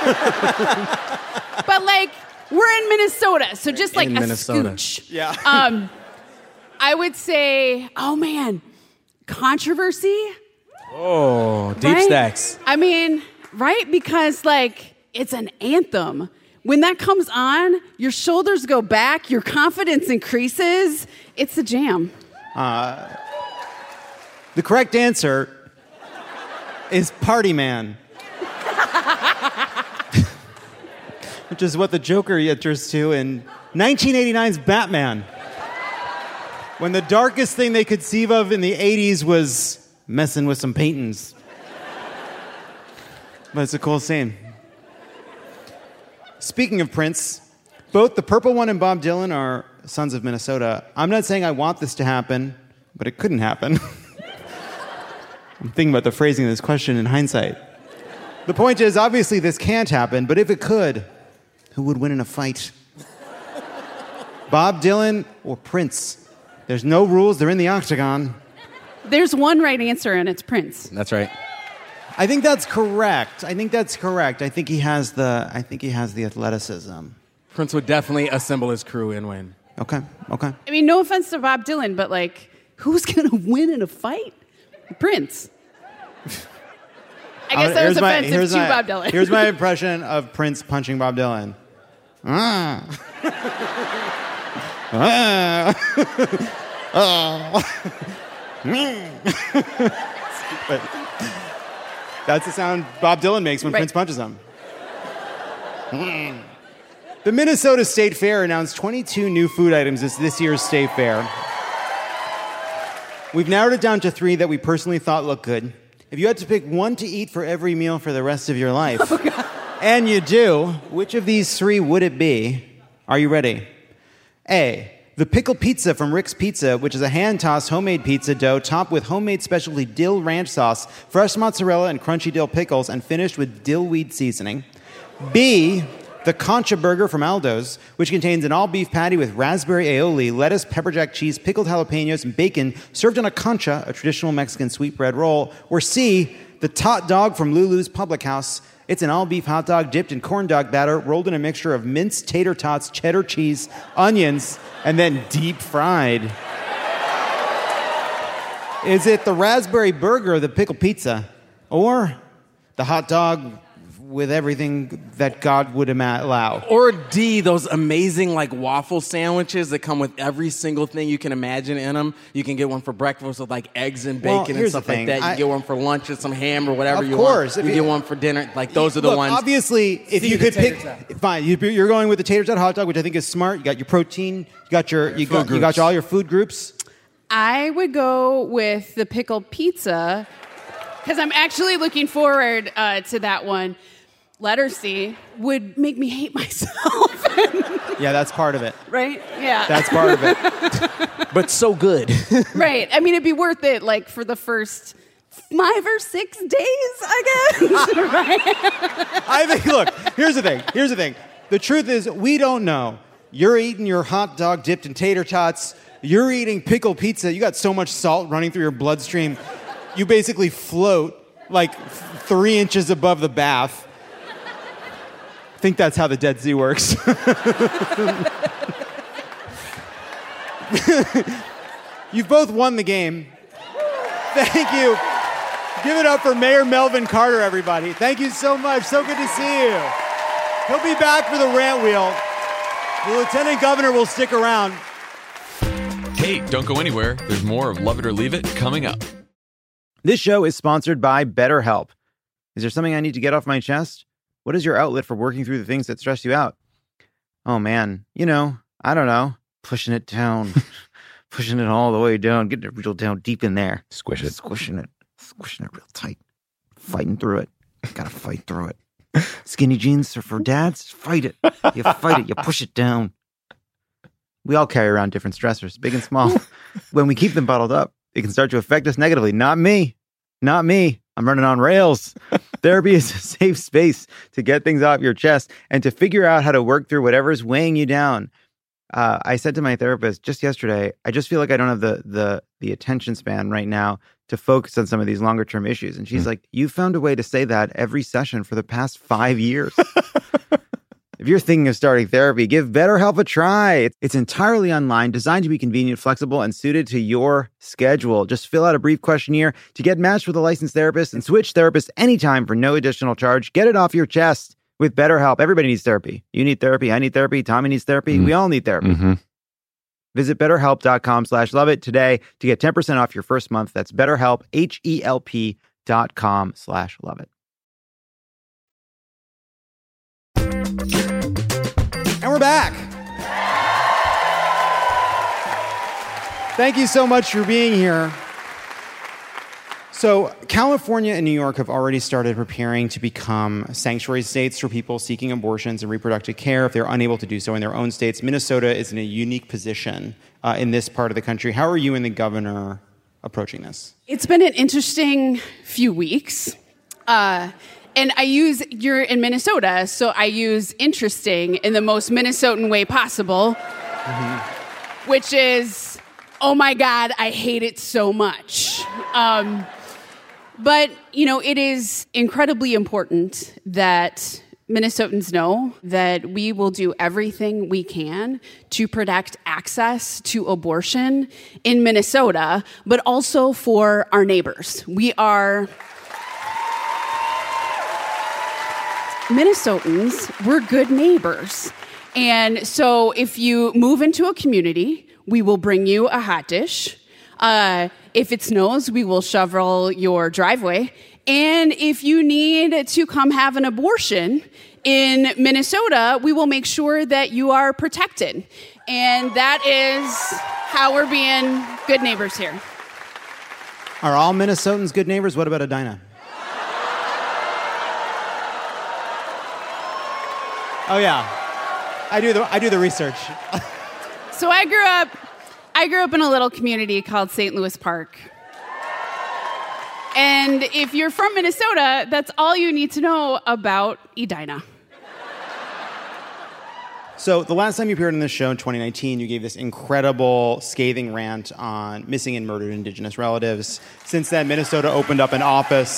But like, we're in Minnesota, so just like a scooch. Yeah. I would say, oh man, Controversy. Oh, deep stacks. I mean, right? Because like, it's an anthem. When that comes on, your shoulders go back, your confidence increases. It's a jam. The correct answer is Party Man. Which is what the Joker enters to in 1989's Batman. When the darkest thing they could conceive of in the 80s was messing with some paintings. But it's a cool scene. Speaking of Prince, both the purple one and Bob Dylan are sons of Minnesota. I'm not saying I want this to happen, but it couldn't happen. I'm thinking about the phrasing of this question in hindsight. The point is, obviously this can't happen, but if it could, who would win in a fight? Bob Dylan or Prince? There's no rules, they're in the octagon. There's one right answer, and it's Prince. That's right. I think that's correct. I think he has the athleticism. Prince would definitely assemble his crew and win. Okay. I mean, no offense to Bob Dylan, but like, who's gonna win in a fight? Prince. I guess that was offensive to Bob Dylan. Here's my impression of Prince punching Bob Dylan. That's the sound Bob Dylan makes when Prince punches him. The Minnesota State Fair announced 22 new food items this year's State Fair. We've narrowed it down to 3 that we personally thought looked good. If you had to pick one to eat for every meal for the rest of your life, and you do, which of these 3 would it be? Are you ready? A, the pickle pizza from Rick's Pizza, which is a hand-tossed homemade pizza dough topped with homemade specialty dill ranch sauce, fresh mozzarella, and crunchy dill pickles, and finished with dillweed seasoning. B, the Concha Burger from Aldo's, which contains an all-beef patty with raspberry aioli, lettuce, pepper jack cheese, pickled jalapenos, and bacon, served on a concha, a traditional Mexican sweetbread roll. Or C, the Tot Dog from Lulu's Public House. It's an all-beef hot dog dipped in corn dog batter, rolled in a mixture of minced tater tots, cheddar cheese, onions, and then deep fried. Is it the raspberry burger or the pickle pizza? Or the hot dog with everything that God would allow? Or D, those amazing like waffle sandwiches that come with every single thing you can imagine in them. You can get one for breakfast with like eggs and bacon and stuff like that. You can get one for lunch with some ham or whatever you want. Of course. You get one for dinner. Like those are the ones. Obviously, if you could pick, fine. You're going with the tater tot hot dog, which I think is smart. You got your protein. You got all your food groups. I would go with the pickle pizza because I'm actually looking forward to that one. Letter C would make me hate myself. Yeah, that's part of it. Right? Yeah. That's part of it. But so good. Right. I mean, it'd be worth it, like, for the first 5 or 6 days, I guess. Right? I think, look, here's the thing. The truth is, we don't know. You're eating your hot dog dipped in tater tots. You're eating pickle pizza. You got so much salt running through your bloodstream. You basically float like 3 inches above the bath. I think that's how the Dead Sea works. You've both won the game. Thank you. Give it up for Mayor Melvin Carter, everybody. Thank you so much. So good to see you. He'll be back for the rant wheel. The Lieutenant Governor will stick around. Hey, don't go anywhere. There's more of Love It or Leave It coming up. This show is sponsored by BetterHelp. Is there something I need to get off my chest? What is your outlet for working through the things that stress you out? Oh, man. I don't know. Pushing it down. Pushing it all the way down. Getting it real down deep in there. Squishing it real tight. Fighting through it. Gotta fight through it. Skinny jeans are for dads. Fight it. You fight it. You push it down. We all carry around different stressors, big and small. When we keep them bottled up, it can start to affect us negatively. Not me. I'm running on rails. Therapy is a safe space to get things off your chest and to figure out how to work through whatever's weighing you down. I said to my therapist just yesterday, I just feel like I don't have the attention span right now to focus on some of these longer term issues. And she's like, you found a way to say that every session for the past 5 years. If you're thinking of starting therapy, give BetterHelp a try. It's entirely online, designed to be convenient, flexible, and suited to your schedule. Just fill out a brief questionnaire to get matched with a licensed therapist and switch therapists anytime for no additional charge. Get it off your chest with BetterHelp. Everybody needs therapy. You need therapy. I need therapy. Tommy needs therapy. We all need therapy. Visit BetterHelp.com/loveit today to get 10% off your first month. That's BetterHelp, HELP.com/loveit. And we're back. Thank you so much for being here. So, California and New York have already started preparing to become sanctuary states for people seeking abortions and reproductive care if they're unable to do so in their own states. Minnesota is in a unique position in this part of the country. How are you and the governor approaching this? It's been an interesting few weeks. And you're in Minnesota, so I use interesting in the most Minnesotan way possible, which is, oh my God, I hate it so much. But, it is incredibly important that Minnesotans know that we will do everything we can to protect access to abortion in Minnesota, but also for our neighbors. Minnesotans, we're good neighbors. And so if you move into a community, we will bring you a hot dish. If it snows, we will shovel your driveway. And if you need to come have an abortion in Minnesota, we will make sure that you are protected. And that is how we're being good neighbors here. Are all Minnesotans good neighbors? What about Edina? Oh yeah, I do the research. So I grew up in a little community called St. Louis Park. And if you're from Minnesota, that's all you need to know about Edina. So the last time you appeared on this show in 2019, you gave this incredible, scathing rant on missing and murdered Indigenous relatives. Since then, Minnesota opened up an office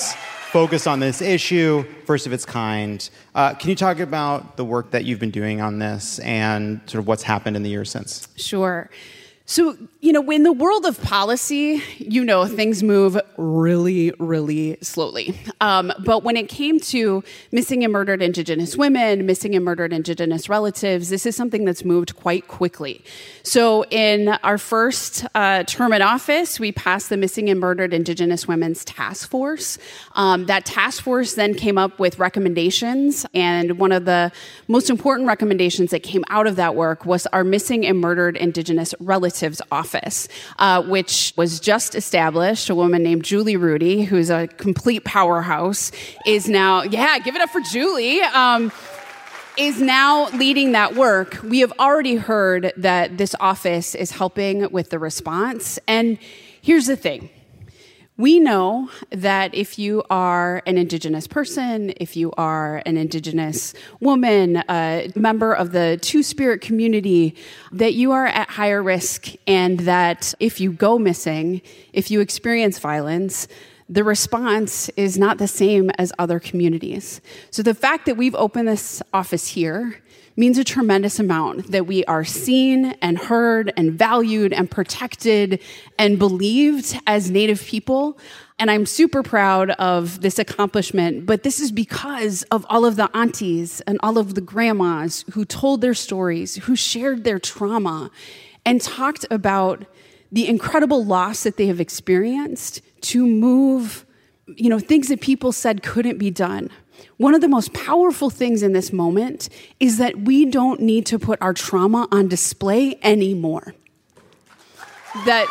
focused on this issue, first of its kind. Can you talk about the work that you've been doing on this and sort of what's happened in the years since? Sure. So, in the world of policy, things move really, really slowly. But when it came to missing and murdered Indigenous women, missing and murdered Indigenous relatives, this is something that's moved quite quickly. So in our first term in office, we passed the Missing and Murdered Indigenous Women's Task Force. That task force then came up with recommendations, and one of the most important recommendations that came out of that work was our Missing and Murdered Indigenous Relatives Office, which was just established. A woman named Julie Rudy, who's a complete powerhouse, is now, give it up for Julie, is now leading that work. We have already heard that this office is helping with the response. And here's the thing. We know that if you are an Indigenous person, if you are an Indigenous woman, a member of the Two-Spirit community, that you are at higher risk, and that if you go missing, if you experience violence, the response is not the same as other communities. So the fact that we've opened this office here means a tremendous amount, that we are seen and heard and valued and protected and believed as Native people. And I'm super proud of this accomplishment, but this is because of all of the aunties and all of the grandmas who told their stories, who shared their trauma, and talked about the incredible loss that they have experienced to move, things that people said couldn't be done. One of the most powerful things in this moment is that we don't need to put our trauma on display anymore. That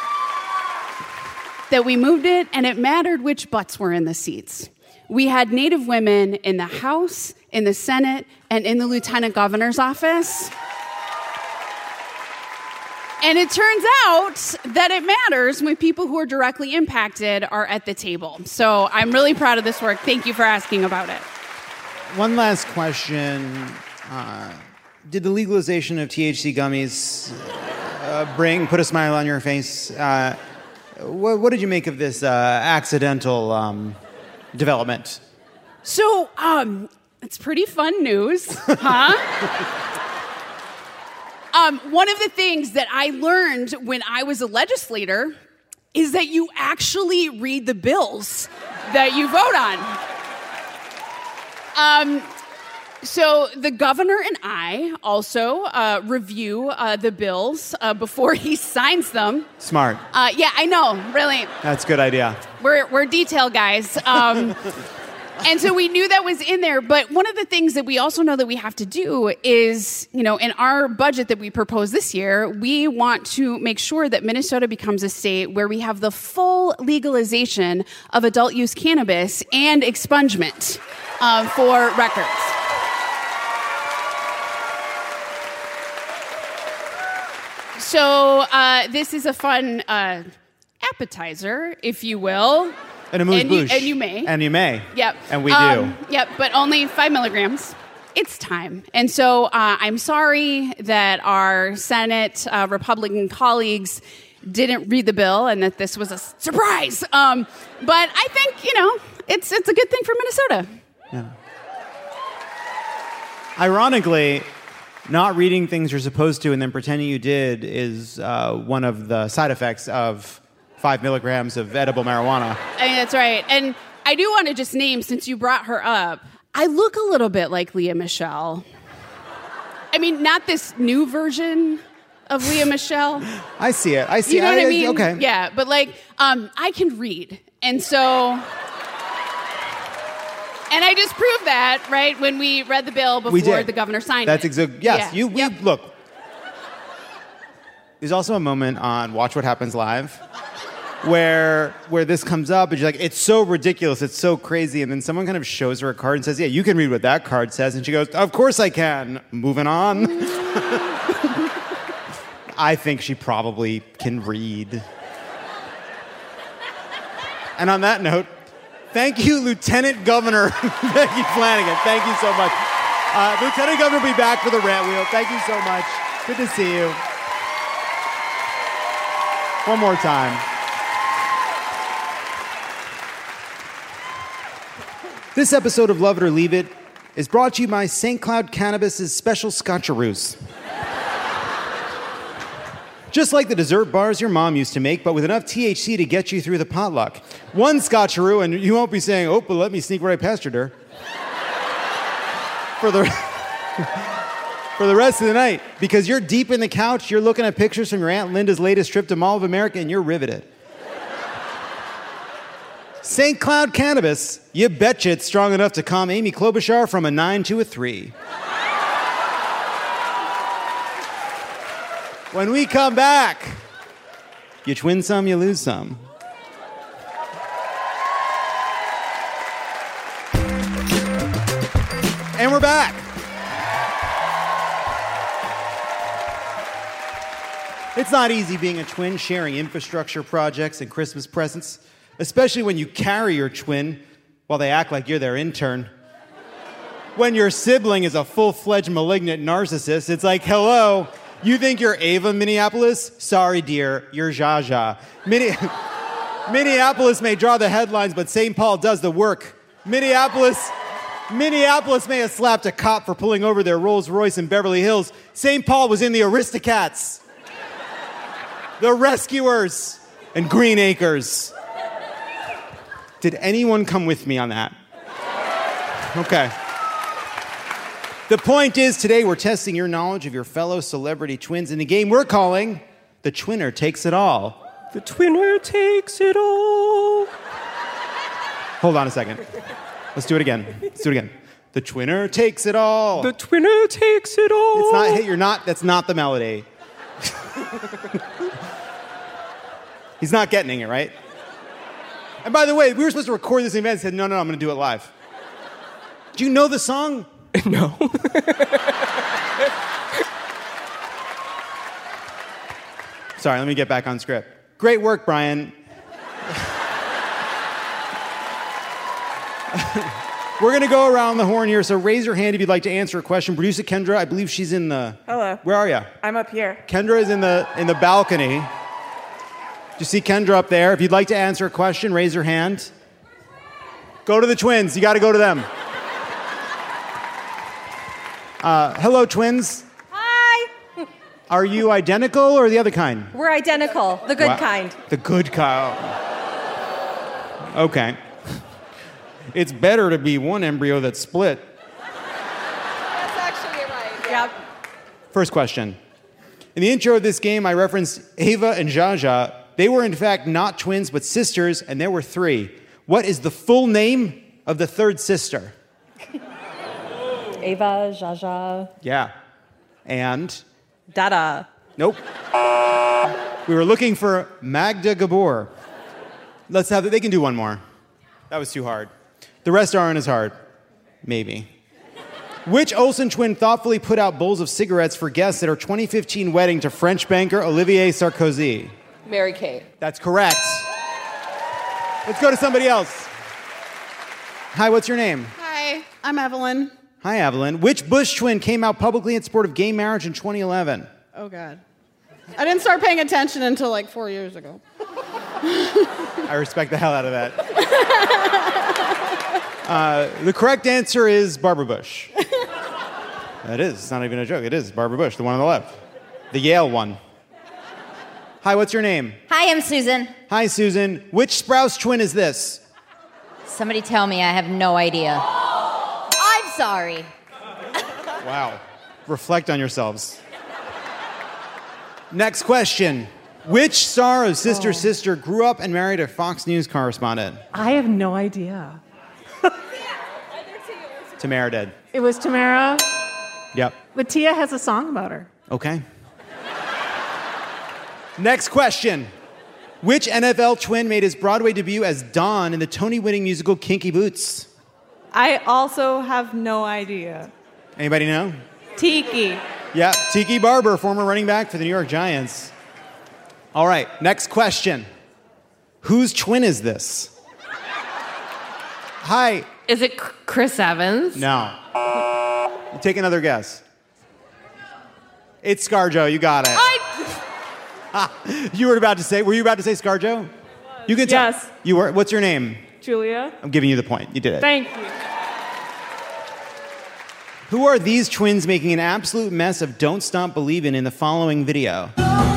we moved it, and it mattered which butts were in the seats. We had Native women in the House, in the Senate, and in the Lieutenant Governor's office. And it turns out that it matters when people who are directly impacted are at the table. So I'm really proud of this work. Thank you for asking about it. One last question. Did the legalization of THC gummies put a smile on your face? What did you make of this accidental development? So, it's pretty fun news, huh? One of the things that I learned when I was a legislator is that you actually read the bills that you vote on. So the governor and I also review the bills before he signs them. Smart. Yeah, I know, really. That's a good idea. We're detail guys. And so we knew that was in there. But one of the things that we also know that we have to do is, in our budget that we propose this year, we want to make sure that Minnesota becomes a state where we have the full legalization of adult use cannabis and expungement for records. So this is a fun appetizer, if you will. And amuse-bouche. And you may. And you may. Yep. And we do. Yep, but only 5 milligrams. It's time. And so I'm sorry that our Senate Republican colleagues didn't read the bill and that this was a surprise. But I think, it's a good thing for Minnesota. Yeah. Ironically, not reading things you're supposed to and then pretending you did is one of the side effects of 5 milligrams of edible marijuana. I mean, that's right. And I do want to just name, since you brought her up, I look a little bit like Leah Michele. I mean, not this new version of Leah Michele. I see it. I see it. You know what I mean? Okay. Yeah, but I can read. And so... And I just proved that, right, when we read the bill before the governor signed it. That's yes. Yeah. Look. There's also a moment on Watch What Happens Live where this comes up and she's like, it's so ridiculous, it's so crazy, and then someone kind of shows her a card and says, yeah, you can read what that card says, and she goes, of course I can. Moving on. I think she probably can read. And on that note, thank you, Lieutenant Governor Becky Flanagan. Thank you so much. Lieutenant Governor will be back for the rant wheel. Thank you so much. Good to see you. One more time. This episode of Love It or Leave It is brought to you by St. Cloud Cannabis' special Scotcheroos. Just like the dessert bars your mom used to make, but with enough THC to get you through the potluck. One Scotcheroo, and you won't be saying, oh, but let me sneak right past her. For the rest of the night. Because you're deep in the couch, you're looking at pictures from your Aunt Linda's latest trip to Mall of America, and you're riveted. St. Cloud Cannabis, you betcha it's strong enough to calm Amy Klobuchar from a 9 to a 3. When we come back, you twin some, you lose some. And we're back. It's not easy being a twin sharing infrastructure projects and Christmas presents, especially when you carry your twin while they act like you're their intern. When your sibling is a full-fledged malignant narcissist, it's like, hello, you think you're Ava Minneapolis? Sorry, dear, you're Zsa Zsa. Minneapolis may draw the headlines, but St. Paul does the work. Minneapolis may have slapped a cop for pulling over their Rolls Royce in Beverly Hills. St. Paul was in the Aristocats, the Rescuers, and Green Acres. Did anyone come with me on that? Okay. The point is, today we're testing your knowledge of your fellow celebrity twins in a game we're calling The Twinner Takes It All. The Twinner takes it all. Hold on a second. Let's do it again. The Twinner takes it all. The Twinner takes it all. It's not, hey, that's not the melody. He's not getting it, right? And by the way, we were supposed to record this event and said, no, I'm going to do it live. Do you know the song? No. Sorry, let me get back on script. Great work, Brian. We're going to go around the horn here, so raise your hand if you'd like to answer a question. Producer Kendra, I believe she's in the... Hello. Where are you? I'm up here. Kendra is in the balcony. Do you see Kendra up there? If you'd like to answer a question, raise your hand. Go to the twins. You got to go to them. Hello, twins. Hi. Are you identical or the other kind? We're identical. The good kind. The good kind. Okay. It's better to be one embryo that's split. That's actually right. Yep. First question. In the intro of this game, I referenced Ava and Zsa Zsa. They were, in fact, not twins, but sisters, and there were 3. What is the full name of the third sister? Ava, Zsa Zsa. Yeah. And? Dada. Nope. We were looking for Magda Gabor. They can do one more. That was too hard. The rest aren't as hard. Maybe. Which Olsen twin thoughtfully put out bowls of cigarettes for guests at her 2015 wedding to French banker Olivier Sarkozy? Mary Kate. That's correct. Let's go to somebody else. Hi, what's your name? Hi, I'm Evelyn. Hi, Evelyn. Which Bush twin came out publicly in support of gay marriage in 2011? Oh, God. I didn't start paying attention until like 4 years ago. I respect the hell out of that. The correct answer is Barbara Bush. It is. It's not even a joke. It is Barbara Bush, the one on the left. The Yale one. Hi, what's your name? Hi, I'm Susan. Hi, Susan. Which Sprouse twin is this? Somebody tell me, I have no idea. I'm sorry. Wow. Reflect on yourselves. Next question. Which star of Sister Sister grew up and married a Fox News correspondent? I have no idea. Tamara did. It was Tamara. Yep. But Tia has a song about her. Okay. Next question. Which NFL twin made his Broadway debut as Don in the Tony-winning musical Kinky Boots? I also have no idea. Anybody know? Tiki. Yeah, Tiki Barber, former running back for the New York Giants. All right, next question. Whose twin is this? Hi. Is it Chris Evans? No. You take another guess. It's ScarJo. You got it. Were you about to say ScarJo? You can tell. Yes. You were. What's your name? Julia. I'm giving you the point. You did it. Thank you. Who are these twins making an absolute mess of Don't Stop Believin' in the following video?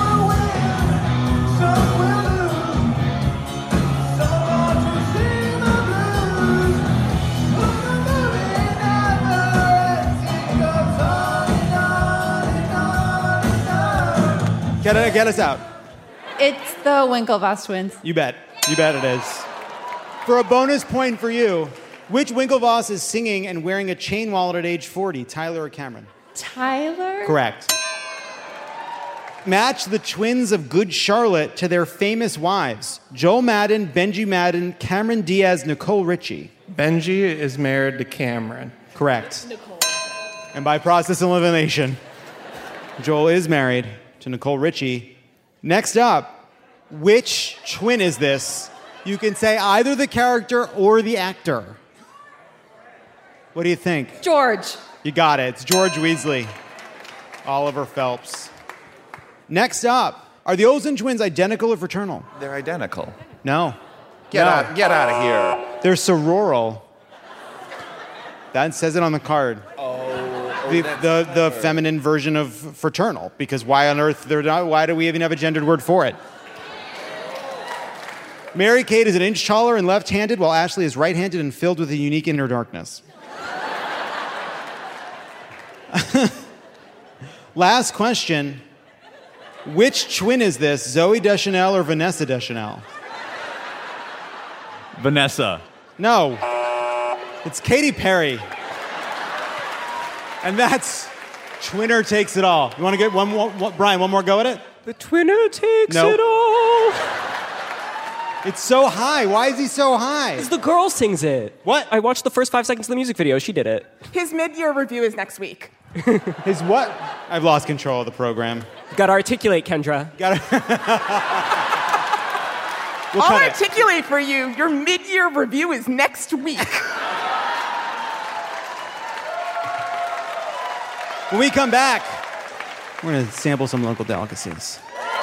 Get us out. It's the Winklevoss twins. You bet. You bet it is. For a bonus point for you, which Winklevoss is singing and wearing a chain wallet at age 40, Tyler or Cameron? Tyler? Correct. Match the twins of Good Charlotte to their famous wives. Joel Madden, Benji Madden, Cameron Diaz, Nicole Richie. Benji is married to Cameron. Correct. And by process of elimination, Joel is married to Nicole Richie. Next up, which twin is this? You can say either the character or the actor. What do you think? George. You got it. It's George Weasley. Oliver Phelps. Next up, are the Olsen twins identical or fraternal? They're identical. No. Get out of here. They're sororal. That says it on the card. The feminine version of fraternal, because why on earth they're not? Why do we even have a gendered word for it? Mary-Kate is an inch taller and left-handed, while Ashley is right-handed and filled with a unique inner darkness. Last question. Which twin is this, Zoe Deschanel or Vanessa Deschanel? Vanessa. No. It's Katy Perry. And that's Twinner Takes It All. You want to get one more, Brian, one more go at it? The Twinner takes Nope. it all. It's so high. Why is he so high? Because the girl sings it. What? I watched the first 5 seconds of the music video. She did it. His mid-year review is next week. His what? I've lost control of the program. Got to articulate, Kendra. I'll articulate for you. Your mid-year review is next week. When we come back, we're going to sample some local delicacies.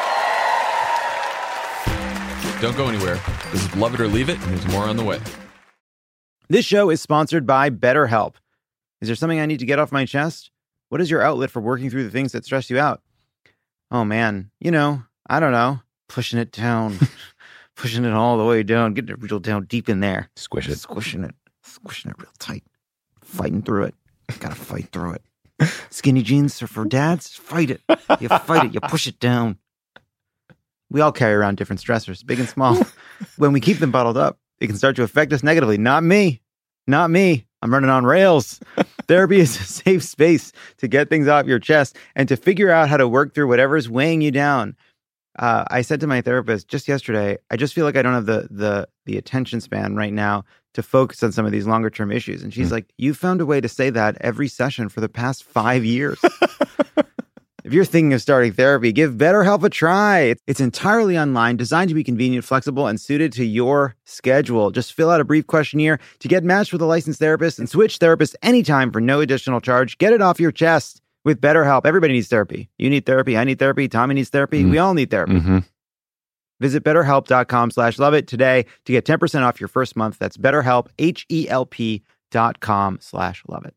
Don't go anywhere. This is Love It or Leave It, and there's more on the way. This show is sponsored by BetterHelp. Is there something I need to get off my chest? What is your outlet for working through the things that stress you out? Oh, man. I don't know. Pushing it down. Pushing it all the way down. Getting it real down deep in there. Squish it. Squishing it real tight. Fighting through it. Gotta fight through it. Skinny jeans are for dads. Fight it. You fight it. You push it down. We all carry around different stressors, big and small. When we keep them bottled up, it can start to affect us negatively. Not me. Not me. I'm running on rails. Therapy is a safe space to get things off your chest and to figure out how to work through whatever's weighing you down. I said to my therapist just yesterday, I just feel like I don't have the attention span right now to focus on some of these longer term issues. And she's like, you found a way to say that every session for the past 5 years. If you're thinking of starting therapy, give BetterHelp a try. It's entirely online, designed to be convenient, flexible, and suited to your schedule. Just fill out a brief questionnaire to get matched with a licensed therapist and switch therapists anytime for no additional charge. Get it off your chest with BetterHelp. Everybody needs therapy. You need therapy. I need therapy. Tommy needs therapy. We all need therapy. Visit BetterHelp.com/loveit today to get 10% off your first month. That's BetterHelp, HELP.com/loveit.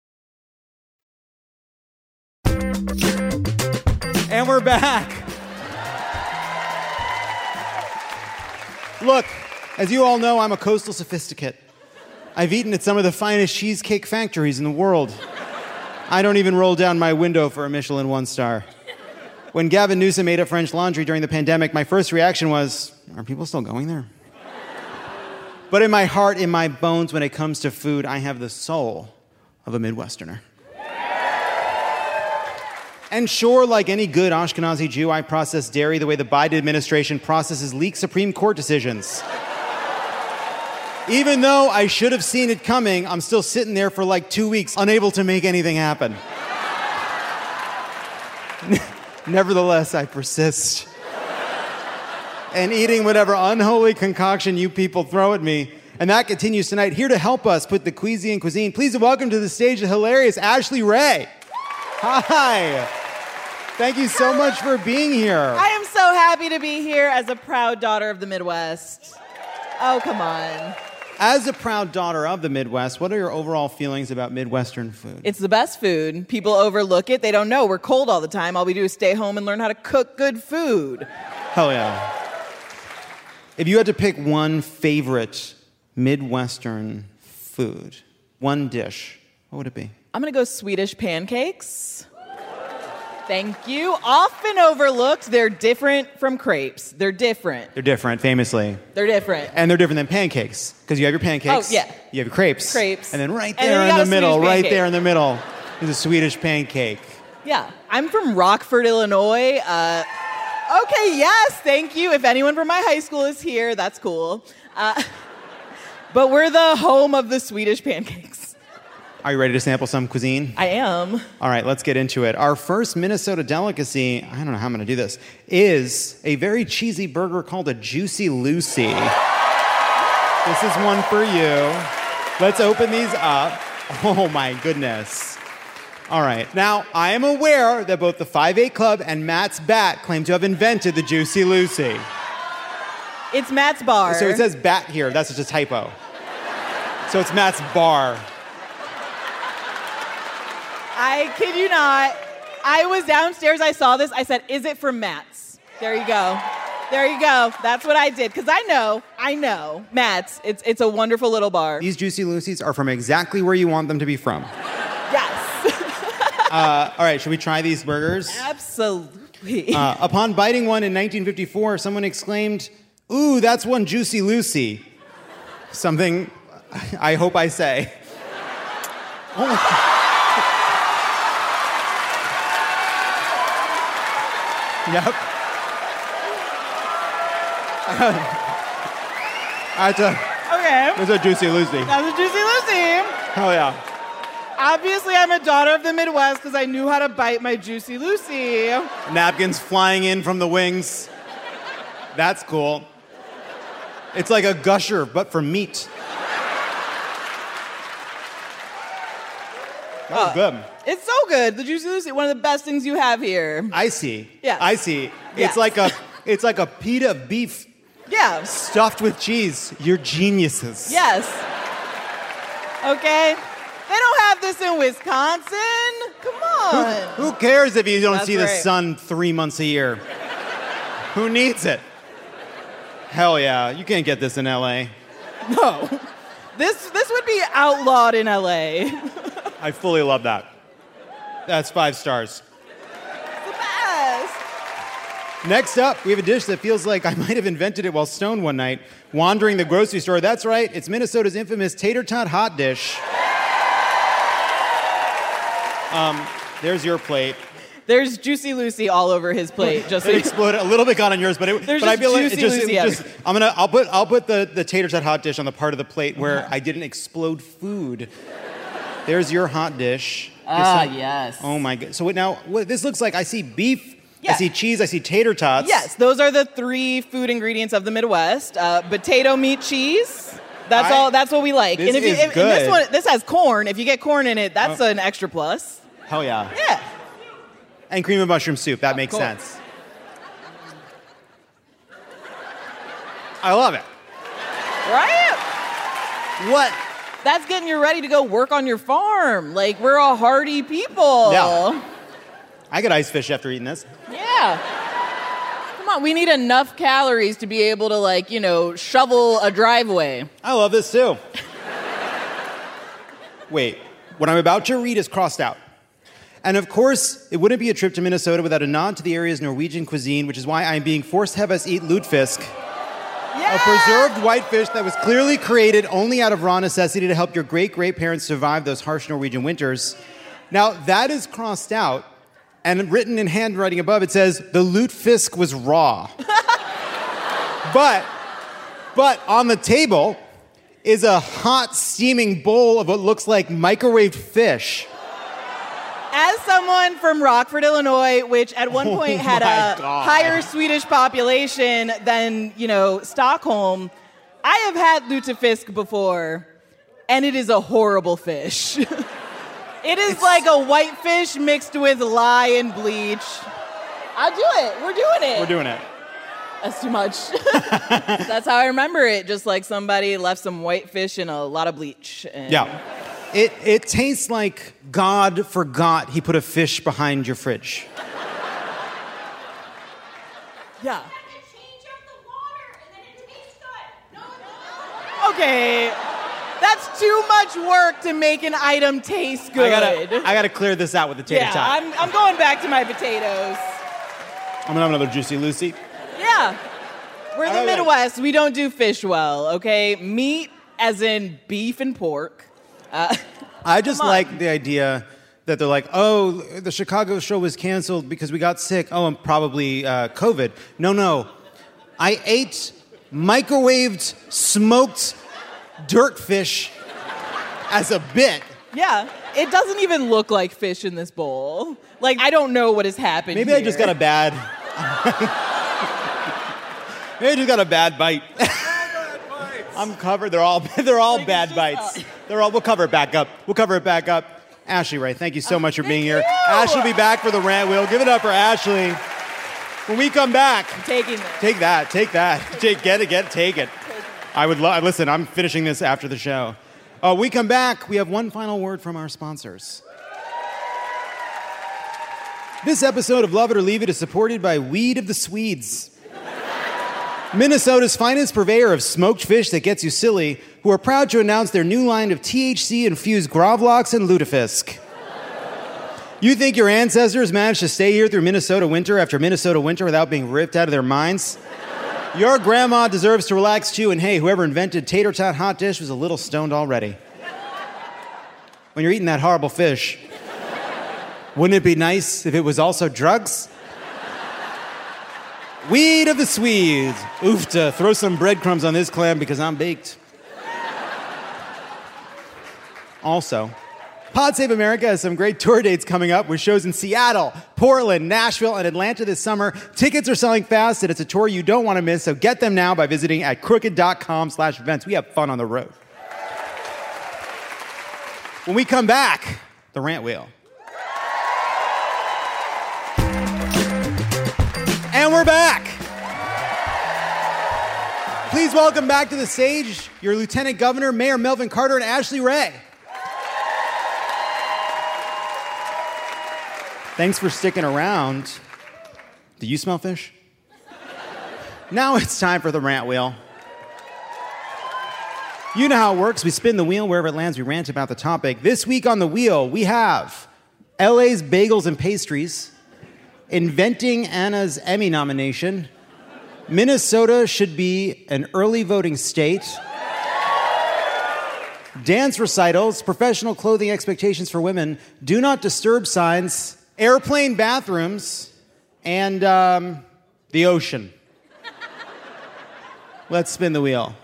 And we're back. Look, as you all know, I'm a coastal sophisticate. I've eaten at some of the finest cheesecake factories in the world. I don't even roll down my window for a Michelin 1-star. When Gavin Newsom ate at French Laundry during the pandemic, my first reaction was, are people still going there? But in my heart, in my bones, when it comes to food, I have the soul of a Midwesterner. And sure, like any good Ashkenazi Jew, I process dairy the way the Biden administration processes leaked Supreme Court decisions. Even though I should have seen it coming, I'm still sitting there for like 2 weeks, unable to make anything happen. Nevertheless, I persist. And eating whatever unholy concoction you people throw at me. And that continues tonight. Here to help us put the queasy in cuisine, please welcome to the stage the hilarious Ashley Ray. Hi. Thank you so much for being here. I am so happy to be here as a proud daughter of the Midwest. Oh, come on. As a proud daughter of the Midwest, what are your overall feelings about Midwestern food? It's the best food. People overlook it. They don't know. We're cold all the time. All we do is stay home and learn how to cook good food. Hell yeah. If you had to pick one favorite Midwestern food, one dish, what would it be? I'm going to go Swedish pancakes. Thank you. Often overlooked. They're different from crepes. They're different. They're different, famously. They're different. And they're different than pancakes, because you have your pancakes. Oh, yeah. You have your crepes. Crepes. And then right And there then you in got the a middle, Swedish right pancake. there in the middle, is a Swedish pancake. Yeah. I'm from Rockford, Illinois. Okay, yes, thank you. If anyone from my high school is here, that's cool. But we're the home of the Swedish pancakes. Are you ready to sample some cuisine? I am. All right, let's get into it. Our first Minnesota delicacy, I don't know how I'm going to do this, is a very cheesy burger called a Juicy Lucy. This is one for you. Let's open these up. Oh my goodness. All right. Now, I am aware that both the 5'8 Club and Matt's Bat claim to have invented the Juicy Lucy. It's Matt's bar. So it says Bat here. That's just a typo. So it's Matt's bar. I kid you not. I was downstairs, I saw this, I said, is it from Matt's? There you go. There you go. That's what I did. Because I know, Matt's, it's a wonderful little bar. These Juicy Lucy's are from exactly where you want them to be from. Yes. All right, should we try these burgers? Absolutely. Upon biting one in 1954, someone exclaimed, "Ooh, that's one Juicy Lucy." Something I hope I say. Oh. Yep. Okay. That's a Juicy Lucy. That's a Juicy Lucy. Hell yeah. Obviously, I'm a daughter of the Midwest because I knew how to bite my Juicy Lucy. Napkins flying in from the wings. That's cool. It's like a gusher, but for meat. That was good. It's so good. The Juicy Lucy, one of the best things you have here. I see. Yeah. I see. Yes. It's like a pita beef Yeah. stuffed with cheese. You're geniuses. Yes. Okay. They don't have this in Wisconsin. Come on. Who cares if you don't That's see the right. sun 3 months a year? Who needs it? Hell yeah. You can't get this in LA. No. This would be outlawed in LA. I fully love that. That's 5 stars. The best. Next up, we have a dish that feels like I might have invented it while stoned one night, wandering the grocery store. That's right, it's Minnesota's infamous tater tot hot dish. There's your plate. There's Juicy Lucy all over his plate. Just so It you- exploded a little bit, got on yours, but There's I just feel like it Juicy Lucy everywhere. I'll put the tater tot hot dish on the part of the plate where I didn't explode food. There's your hot dish. yes. Oh my god. So what this looks like, I see beef, Yeah. I see cheese, I see tater tots. Yes, those are the 3 food ingredients of the Midwest. Potato, meat, cheese. That's what we like. This and is and good. this has corn. If you get corn in it, that's an extra plus. Hell yeah. Yeah. And cream of mushroom soup. That makes course. sense. I love it. Right? What? That's getting you ready to go work on your farm. Like, we're a hardy people. Yeah. I get ice fish after eating this. Yeah. Come on, we need enough calories to be able to, shovel a driveway. I love this too. Wait, what I'm about to read is crossed out. And of course, it wouldn't be a trip to Minnesota without a nod to the area's Norwegian cuisine, which is why I'm being forced to have us eat lutefisk. A preserved whitefish that was clearly created only out of raw necessity to help your great-great-parents survive those harsh Norwegian winters. Now, that is crossed out, and written in handwriting above, it says, the lutefisk was raw. But on the table is a hot, steaming bowl of what looks like microwaved fish. As someone from Rockford, Illinois, which at one point had a higher Swedish population than, Stockholm, I have had lutefisk before, and it is a horrible fish. It is like a white fish mixed with lye and bleach. I'll do it. We're doing it. We're doing it. That's too much. That's how I remember it. Just like somebody left some white fish in a lot of bleach. And Yeah. It tastes like God forgot he put a fish behind your fridge. Yeah. Okay. That's too much work to make an item taste good. I gotta clear this out with the tater tot. I'm going back to my potatoes. I'm gonna have another Juicy Lucy. Yeah. We're in the Midwest. We don't do fish well, okay? Meat, as in beef and pork. I just like the idea that they're like, oh, the Chicago show was canceled because we got sick. Oh, and probably COVID. No. I ate microwaved, smoked dirt fish as a bit. Yeah. It doesn't even look like fish in this bowl. Like, I don't know what has happened Maybe here. I just got a bad... Maybe I just got a bad bite. I'm covered. They're all bad bites. We'll cover it back up. Ashley Ray, thank you so much for being here. Ashley will be back for the rant wheel. Give it up for Ashley. When we come back, I'm taking this. Take that. Take it. I would love. Listen, I'm finishing this after the show. We come back. We have one final word from our sponsors. This episode of Love It or Leave It is supported by Weed of the Swedes, Minnesota's finest purveyor of smoked fish that gets you silly, who are proud to announce their new line of THC-infused Grovlox and Lutefisk. You think your ancestors managed to stay here through Minnesota winter after Minnesota winter without being ripped out of their minds? Your grandma deserves to relax too, and hey, whoever invented tater tot hot dish was a little stoned already. When you're eating that horrible fish, wouldn't it be nice if it was also drugs? Weed of the Swedes. Oofta, throw some breadcrumbs on this clam because I'm baked. Also, Pod Save America has some great tour dates coming up with shows in Seattle, Portland, Nashville, and Atlanta this summer. Tickets are selling fast, and it's a tour you don't want to miss, so get them now by visiting at crooked.com/events. We have fun on the road. When we come back, the rant wheel. And we're back. Please welcome back to the stage your Lieutenant Governor, Mayor Melvin Carter, and Ashley Ray. Thanks for sticking around. Do you smell fish? Now it's time for the rant wheel. You know how it works. We spin the wheel. Wherever it lands, we rant about the topic. This week on the wheel, we have LA's Bagels and Pastries, inventing Anna's Emmy nomination, Minnesota should be an early voting state, dance recitals, professional clothing expectations for women, do not disturb signs, airplane bathrooms, and the ocean. Let's spin the wheel.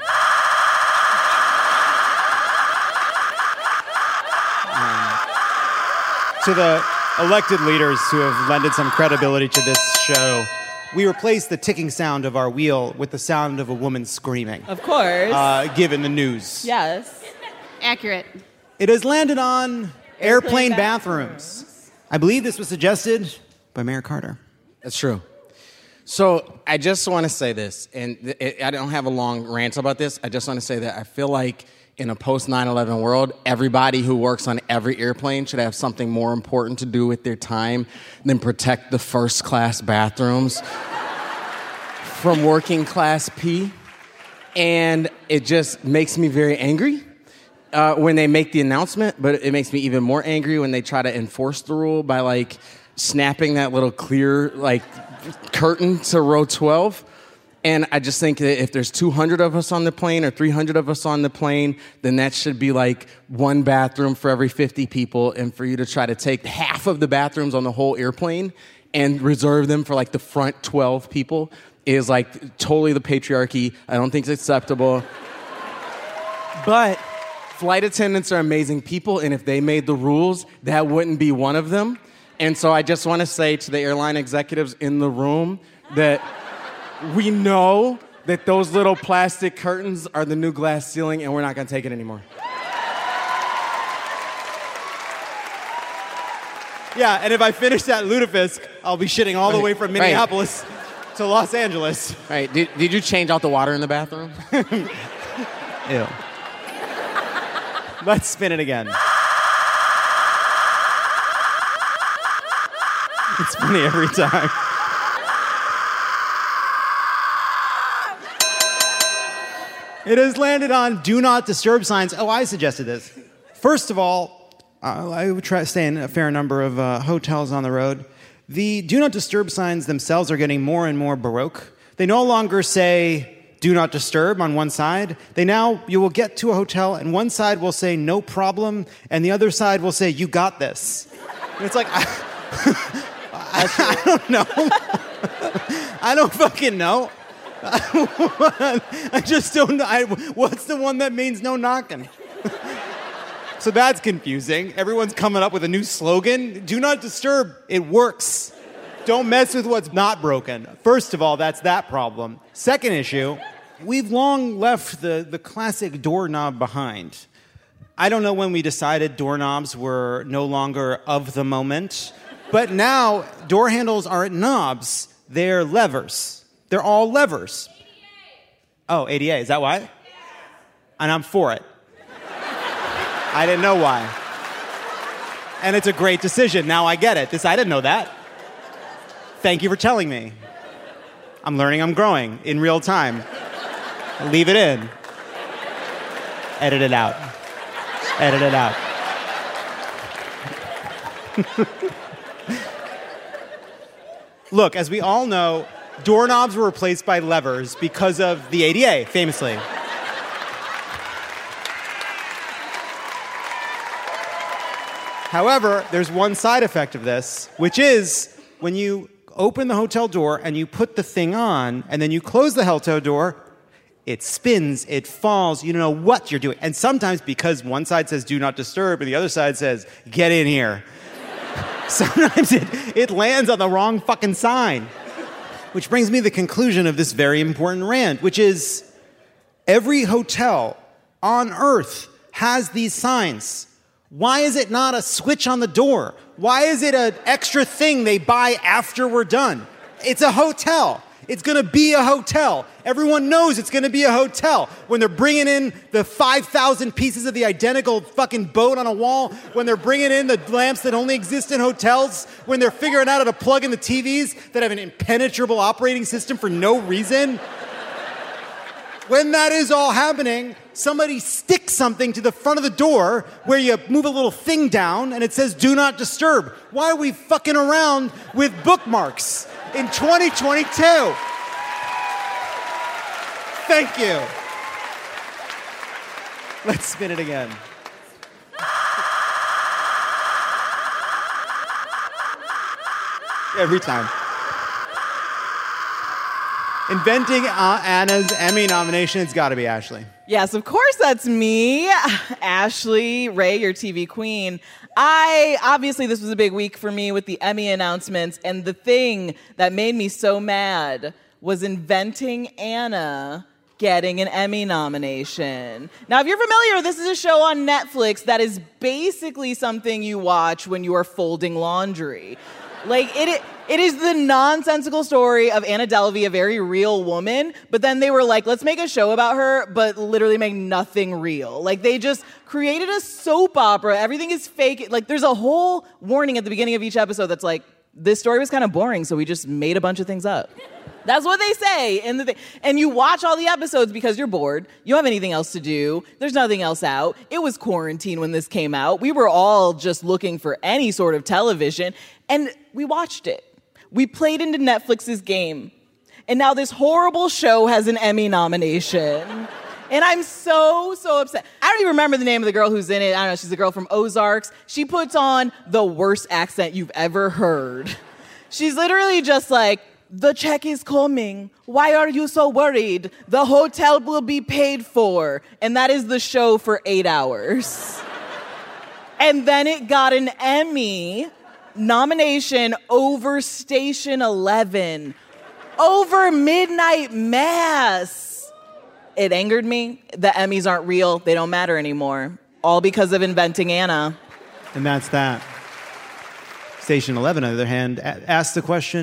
To the elected leaders who have lended some credibility to this show, we replace the ticking sound of our wheel with the sound of a woman screaming. Of course. Given the news. Yes. Accurate. It has landed on airplane bathrooms. I believe this was suggested by Mayor Carter. That's true. So I just want to say this, and I don't have a long rant about this. I just want to say that I feel like in a post-9/11 world, everybody who works on every airplane should have something more important to do with their time than protect the first-class bathrooms from working class P. And it just makes me very angry when they make the announcement, but it makes me even more angry when they try to enforce the rule by, like, snapping that little clear, like, curtain to row 12. And I just think that if there's 200 of us on the plane or 300 of us on the plane, then that should be like one bathroom for every 50 people. And for you to try to take half of the bathrooms on the whole airplane and reserve them for like the front 12 people is like totally the patriarchy. I don't think it's acceptable. But flight attendants are amazing people. And if they made the rules, that wouldn't be one of them. And so I just want to say to the airline executives in the room that we know that those little plastic curtains are the new glass ceiling, and we're not going to take it anymore. Yeah, and if I finish that lutefisk, I'll be shitting all the way from Minneapolis to Los Angeles. Right, did you change out the water in the bathroom? Ew. Let's spin it again. It's funny every time. It has landed on do not disturb signs. Oh, I suggested this. First of all, I would try to stay in a fair number of hotels on the road. The do not disturb signs themselves are getting more and more baroque. They no longer say do not disturb on one side. You will get to a hotel and one side will say no problem and the other side will say you got this. And it's like, I don't know. I don't fucking know. I just don't know. What's the one that means no knocking? So that's confusing. Everyone's coming up with a new slogan. Do not disturb. It works. Don't mess with what's not broken. First of all, that's that problem. Second issue, we've long left the classic doorknob behind. I don't know when we decided doorknobs were no longer of the moment, but now door handles aren't knobs, they're levers. They're all levers. Oh, ADA, is that why? And I'm for it. I didn't know why. And it's a great decision. Now I get it. I didn't know that. Thank you for telling me. I'm learning, I'm growing in real time. Leave it in. Edit it out. Edit it out. Look, as we all know, doorknobs were replaced by levers because of the ADA, famously. However, there's one side effect of this, which is when you open the hotel door and you put the thing on, and then you close the hotel door, it spins, it falls, you don't know what you're doing. And sometimes because one side says do not disturb and the other side says get in here, sometimes it lands on the wrong fucking sign. Which brings me to the conclusion of this very important rant, which is every hotel on Earth has these signs. Why is it not a switch on the door? Why is it an extra thing they buy after we're done? It's a hotel. It's going to be a hotel. Everyone knows it's going to be a hotel. When they're bringing in the 5,000 pieces of the identical fucking boat on a wall, when they're bringing in the lamps that only exist in hotels, when they're figuring out how to plug in the TVs that have an impenetrable operating system for no reason. When that is all happening, somebody sticks something to the front of the door where you move a little thing down and it says do not disturb. Why are we fucking around with bookmarks in 2022? Thank you. Let's spin it again. Every time. Inventing Anna's Emmy nomination, it's got to be Ashley. Yes, of course that's me. Ashley Ray, your TV queen. Obviously this was a big week for me with the Emmy announcements, and the thing that made me so mad was Inventing Anna getting an Emmy nomination. Now, if you're familiar, this is a show on Netflix that is basically something you watch when you are folding laundry. Like, it is the nonsensical story of Anna Delvey, a very real woman, but then they were like, let's make a show about her, but literally make nothing real. Like, they just created a soap opera. Everything is fake. Like, there's a whole warning at the beginning of each episode that's like, this story was kind of boring, so we just made a bunch of things up. That's what they say in the thing. And you watch all the episodes because you're bored. You don't have anything else to do. There's nothing else out. It was quarantine when this came out. We were all just looking for any sort of television. And we watched it. We played into Netflix's game. And now this horrible show has an Emmy nomination. And I'm so upset. I don't even remember the name of the girl who's in it. I don't know. She's a girl from Ozarks. She puts on the worst accent you've ever heard. She's literally just like, the check is coming. Why are you so worried? The hotel will be paid for. And that is the show for 8 hours. And then it got an Emmy nomination over Station 11, over Midnight Mass. It angered me. The Emmys aren't real. They don't matter anymore. All because of Inventing Anna. And that's that. Station 11, on the other hand, asked the question,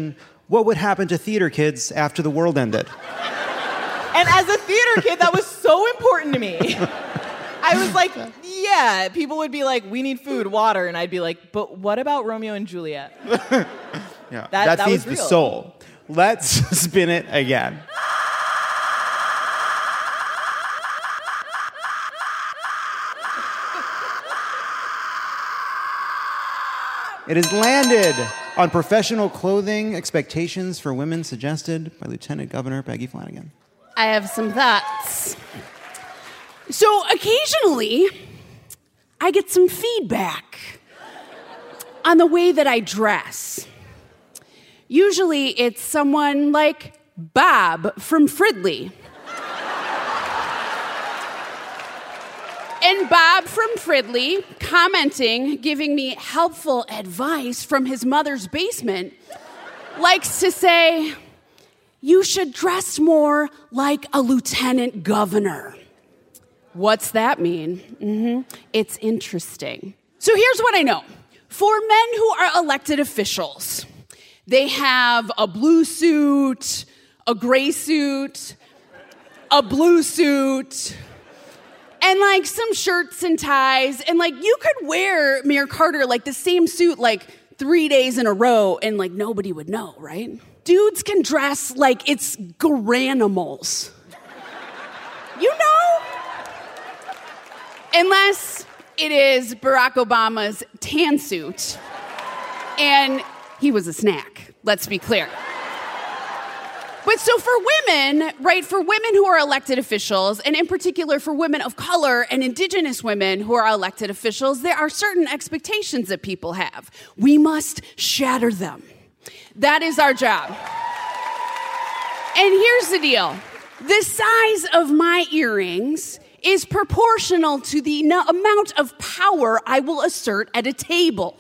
what would happen to theater kids after the world ended? And as a theater kid, that was so important to me. I was like, yeah, people would be like, we need food, water. And I'd be like, but what about Romeo and Juliet? Yeah, That feeds was the real. soul. Let's spin it again. It has landed on professional clothing expectations for women suggested by Lieutenant Governor Peggy Flanagan. I have some thoughts. So occasionally, I get some feedback on the way that I dress. Usually, it's someone like Bob from Fridley. And Bob from Fridley, commenting, giving me helpful advice from his mother's basement, likes to say, you should dress more like a lieutenant governor. What's that mean? It's interesting. So here's what I know. For men who are elected officials, they have a blue suit, a gray suit, a blue suit, and like some shirts and ties. And like you could wear, Mayor Carter, like the same suit like 3 days in a row and like nobody would know, right? Dudes can dress like it's Garanimals. You know? Unless it is Barack Obama's tan suit. And he was a snack, let's be clear. But so for women, right, for women who are elected officials, and in particular for women of color and indigenous women who are elected officials, there are certain expectations that people have. We must shatter them. That is our job. And here's the deal. The size of my earrings is proportional to the amount of power I will assert at a table.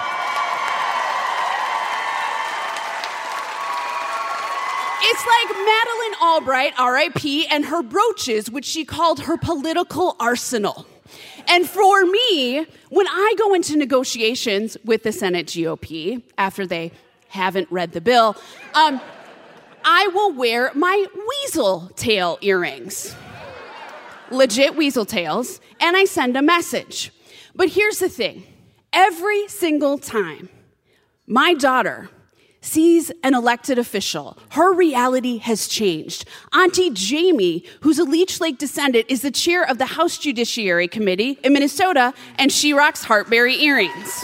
It's like Madeleine Albright, R.I.P., and her brooches, which she called her political arsenal. And for me, when I go into negotiations with the Senate GOP, after they haven't read the bill, I will wear my weasel tail earrings. Legit weasel tails, and I send a message. But here's the thing. Every single time my daughter sees an elected official, her reality has changed. Auntie Jamie, who's a Leech Lake descendant, is the chair of the House Judiciary Committee in Minnesota, and she rocks Heartberry earrings.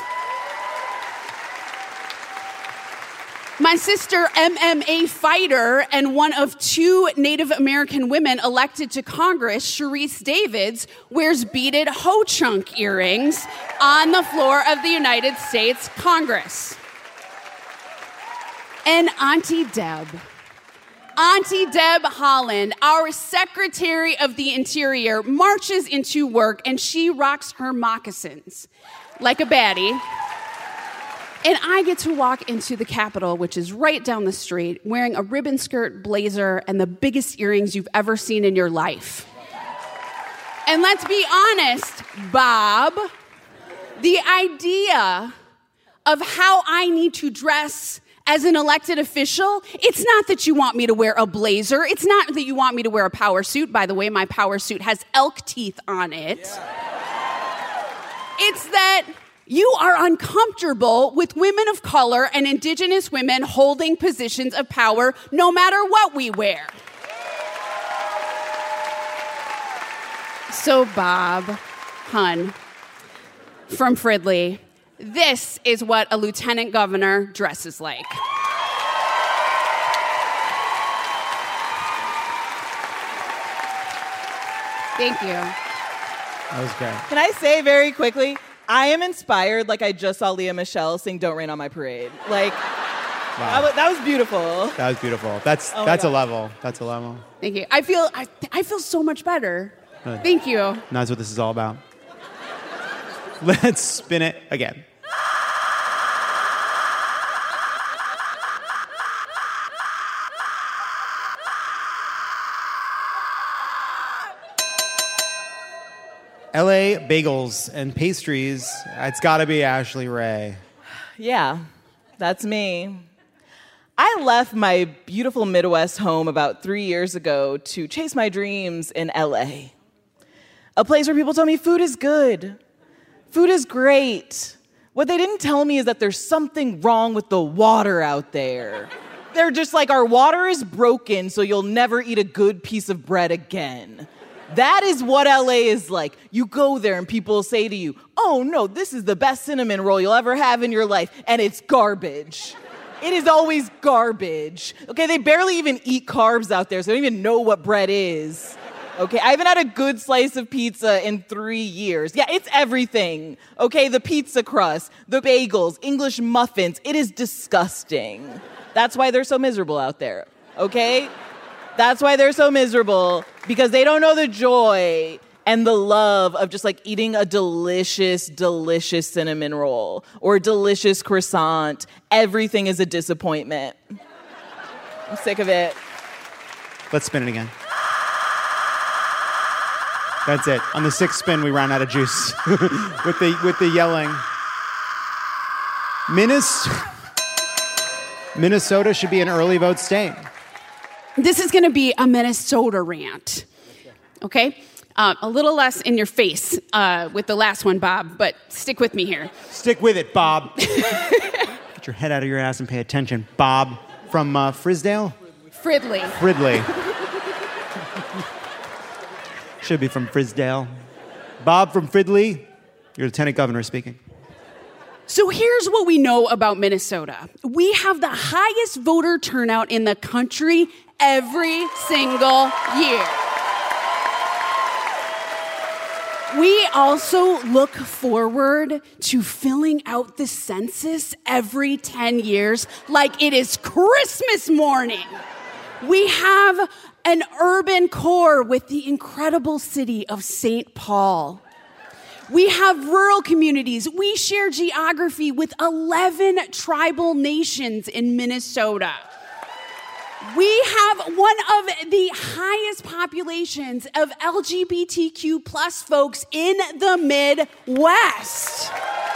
My sister, MMA fighter and one of 2 Native American women elected to Congress, Sharice Davids, wears beaded ho-chunk earrings on the floor of the United States Congress. And Auntie Deb Holland, our Secretary of the Interior, marches into work and she rocks her moccasins like a baddie. And I get to walk into the Capitol, which is right down the street, wearing a ribbon skirt, blazer, and the biggest earrings you've ever seen in your life. And let's be honest, Bob, the idea of how I need to dress as an elected official, it's not that you want me to wear a blazer. It's not that you want me to wear a power suit. By the way, my power suit has elk teeth on it. Yeah. It's that you are uncomfortable with women of color and indigenous women holding positions of power no matter what we wear. So Bob, hun, from Fridley, this is what a lieutenant governor dresses like. Thank you. That was great. Can I say very quickly, I am inspired like I just saw Leah Michele sing Don't Rain on My Parade. Like, wow. That was beautiful. That was beautiful. That's a level. That's a level. Thank you. I feel so much better. Good. Thank you. And that's what this is all about. Let's spin it again. LA bagels and pastries. It's got to be Ashley Ray. Yeah, that's me. I left my beautiful Midwest home about 3 years ago to chase my dreams in LA. A place where people told me food is good. Food is great. What they didn't tell me is that there's something wrong with the water out there. They're just like, our water is broken, so you'll never eat a good piece of bread again. That is what LA is like. You go there and people say to you, oh no, this is the best cinnamon roll you'll ever have in your life, and it's garbage. It is always garbage. Okay, they barely even eat carbs out there, so they don't even know what bread is. Okay, I haven't had a good slice of pizza in 3 years. Yeah, it's everything. Okay, the pizza crust, the bagels, English muffins. It is disgusting. That's why they're so miserable out there. Okay? That's why they're so miserable, because they don't know the joy and the love of just like eating a delicious, delicious cinnamon roll or a delicious croissant. Everything is a disappointment. I'm sick of it. Let's spin it again. That's it. On the sixth spin, we ran out of juice with the yelling. Minnesota should be an early vote state. This is going to be a Minnesota rant. Okay? A little less in your face with the last one, Bob, but stick with me here. Stick with it, Bob. Get your head out of your ass and pay attention. Bob from Frisdale? Fridley. Should be from Frisdale. Bob from Fridley, your lieutenant governor speaking. So here's what we know about Minnesota. We have the highest voter turnout in the country every single year. We also look forward to filling out the census every 10 years like it is Christmas morning. We have an urban core with the incredible city of St. Paul. We have rural communities. We share geography with 11 tribal nations in Minnesota. We have one of the highest populations of LGBTQ plus folks in the Midwest.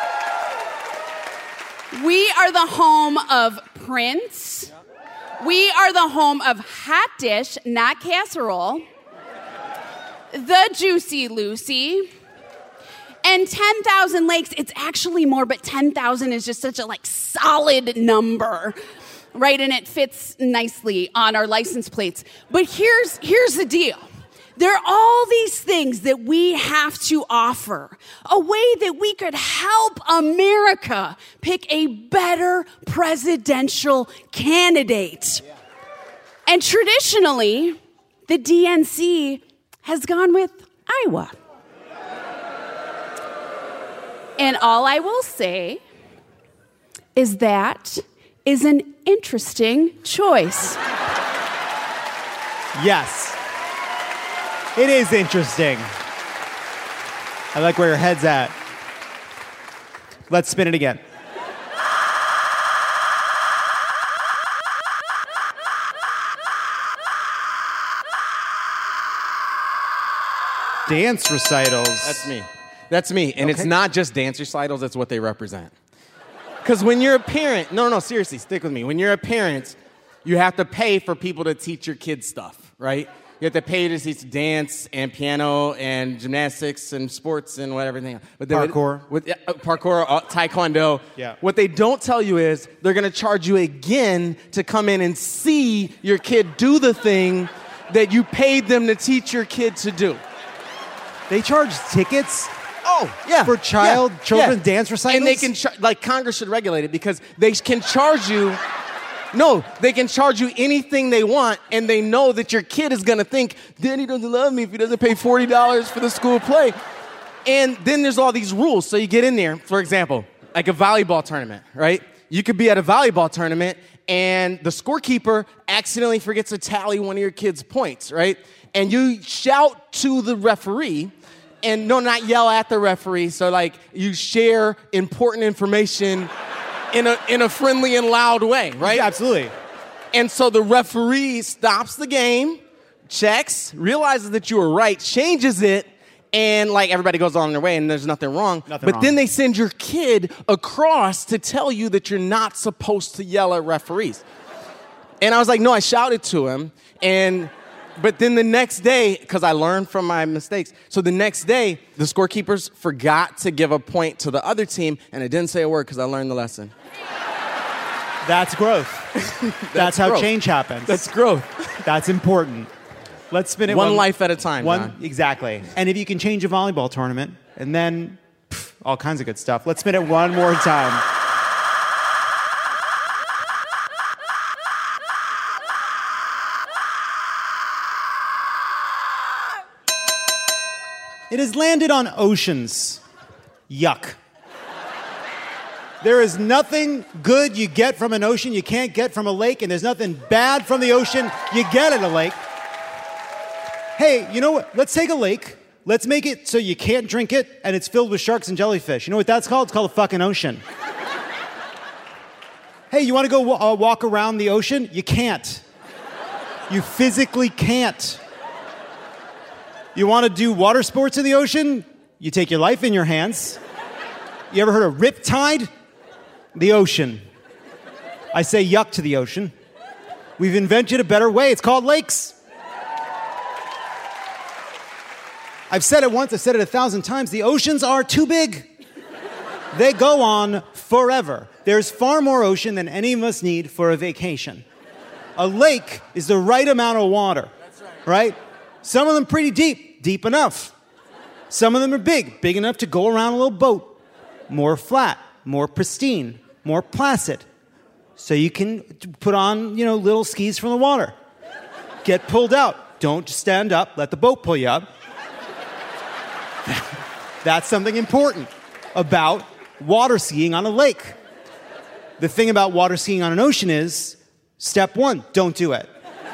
We are the home of Prince. We are the home of Hot Dish, not casserole, The Juicy Lucy, and 10,000 Lakes. It's actually more, but 10,000 is just such a solid number. Right, and it fits nicely on our license plates. But here's the deal. There are all these things that we have to offer, a way that we could help America pick a better presidential candidate. Yeah. And traditionally, the DNC has gone with Iowa. And all I will say is that is an interesting choice. Yes. It is interesting. I like where your head's at. Let's spin it again. Dance recitals. That's me. And It's not just dance recitals, it's what they represent. Because when you're a parent, no, seriously, stick with me. When you're a parent, you have to pay for people to teach your kids stuff, right? You have to pay to teach dance and piano and gymnastics and sports and whatever. But parkour. Parkour, taekwondo. Yeah. What they don't tell you is they're going to charge you again to come in and see your kid do the thing that you paid them to teach your kid to do. They charge tickets? Oh, yeah. For children's dance recitals? And they can, Congress should regulate it because they can charge you. No, they can charge you anything they want, and they know that your kid is going to think, Daddy doesn't love me if he doesn't pay $40 for the school play. And then there's all these rules. So you get in there, for example, like a volleyball tournament, right? You could be at a volleyball tournament, and the scorekeeper accidentally forgets to tally one of your kid's points, right? And you shout to the referee, and not yell at the referee. So you share important information in a friendly and loud way, right? Yeah, absolutely. And so the referee stops the game, checks, realizes that you were right, changes it, and everybody goes on their way and there's nothing wrong. Then they send your kid across to tell you that you're not supposed to yell at referees. And I was like, no, I shouted to him. But then the next day, because I learned from my mistakes, so the next day, the scorekeepers forgot to give a point to the other team, and I didn't say a word because I learned the lesson. That's growth. That's how growth. change happens. That's growth. That's important. Let's spin it one life at a time, John. Exactly. And if you can change a volleyball tournament, and then all kinds of good stuff. Let's spin it one more time. It has landed on oceans. Yuck. There is nothing good you get from an ocean you can't get from a lake, and there's nothing bad from the ocean you get at a lake. Hey, you know what? Let's take a lake. Let's make it so you can't drink it, and it's filled with sharks and jellyfish. You know what that's called? It's called a fucking ocean. Hey, you want to go walk around the ocean? You can't. You physically can't. You want to do water sports in the ocean? You take your life in your hands. You ever heard of riptide? The ocean. I say yuck to the ocean. We've invented a better way. It's called lakes. I've said it once, I've said it 1,000 times. The oceans are too big. They go on forever. There's far more ocean than any of us need for a vacation. A lake is the right amount of water, right? Some of them pretty deep, deep enough. Some of them are big, big enough to go around a little boat. More flat, more pristine, more placid. So you can put on, little skis from the water. Get pulled out. Don't stand up, let the boat pull you up. That's something important about water skiing on a lake. The thing about water skiing on an ocean is, step one, don't do it.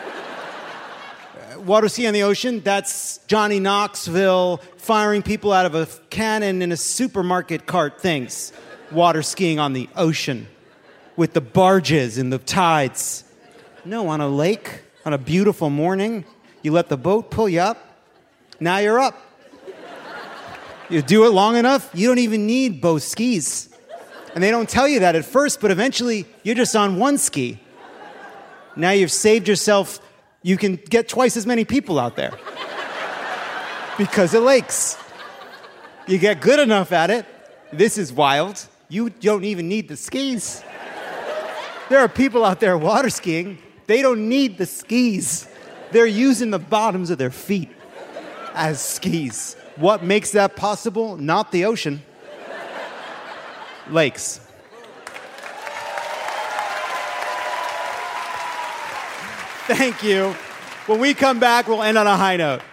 Water skiing on the ocean, that's Johnny Knoxville firing people out of a cannon in a supermarket cart things. Water skiing on the ocean with the barges and the tides. No, on a lake, on a beautiful morning, you let the boat pull you up. Now you're up. You do it long enough, you don't even need both skis. And they don't tell you that at first, but eventually you're just on one ski. Now you've saved yourself. You can get twice as many people out there because of lakes. You get good enough at it. This is wild. You don't even need the skis. There are people out there water skiing. They don't need the skis. They're using the bottoms of their feet as skis. What makes that possible? Not the ocean. Lakes. Thank you. When we come back, we'll end on a high note.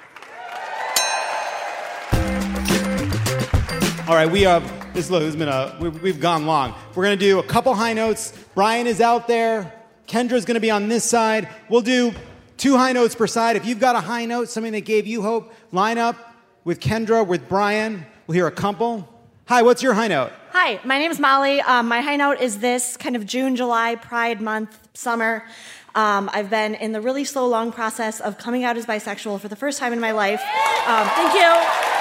All right, we've gone long. We're going to do a couple high notes. Brian is out there. Kendra's going to be on this side. We'll do 2 high notes per side. If you've got a high note, something that gave you hope, line up with Kendra, with Brian. We'll hear a couple. Hi, what's your high note? Hi, my name is Molly. My high note is this kind of June, July, Pride Month, summer. I've been in the really slow, long process of coming out as bisexual for the first time in my life. Thank you.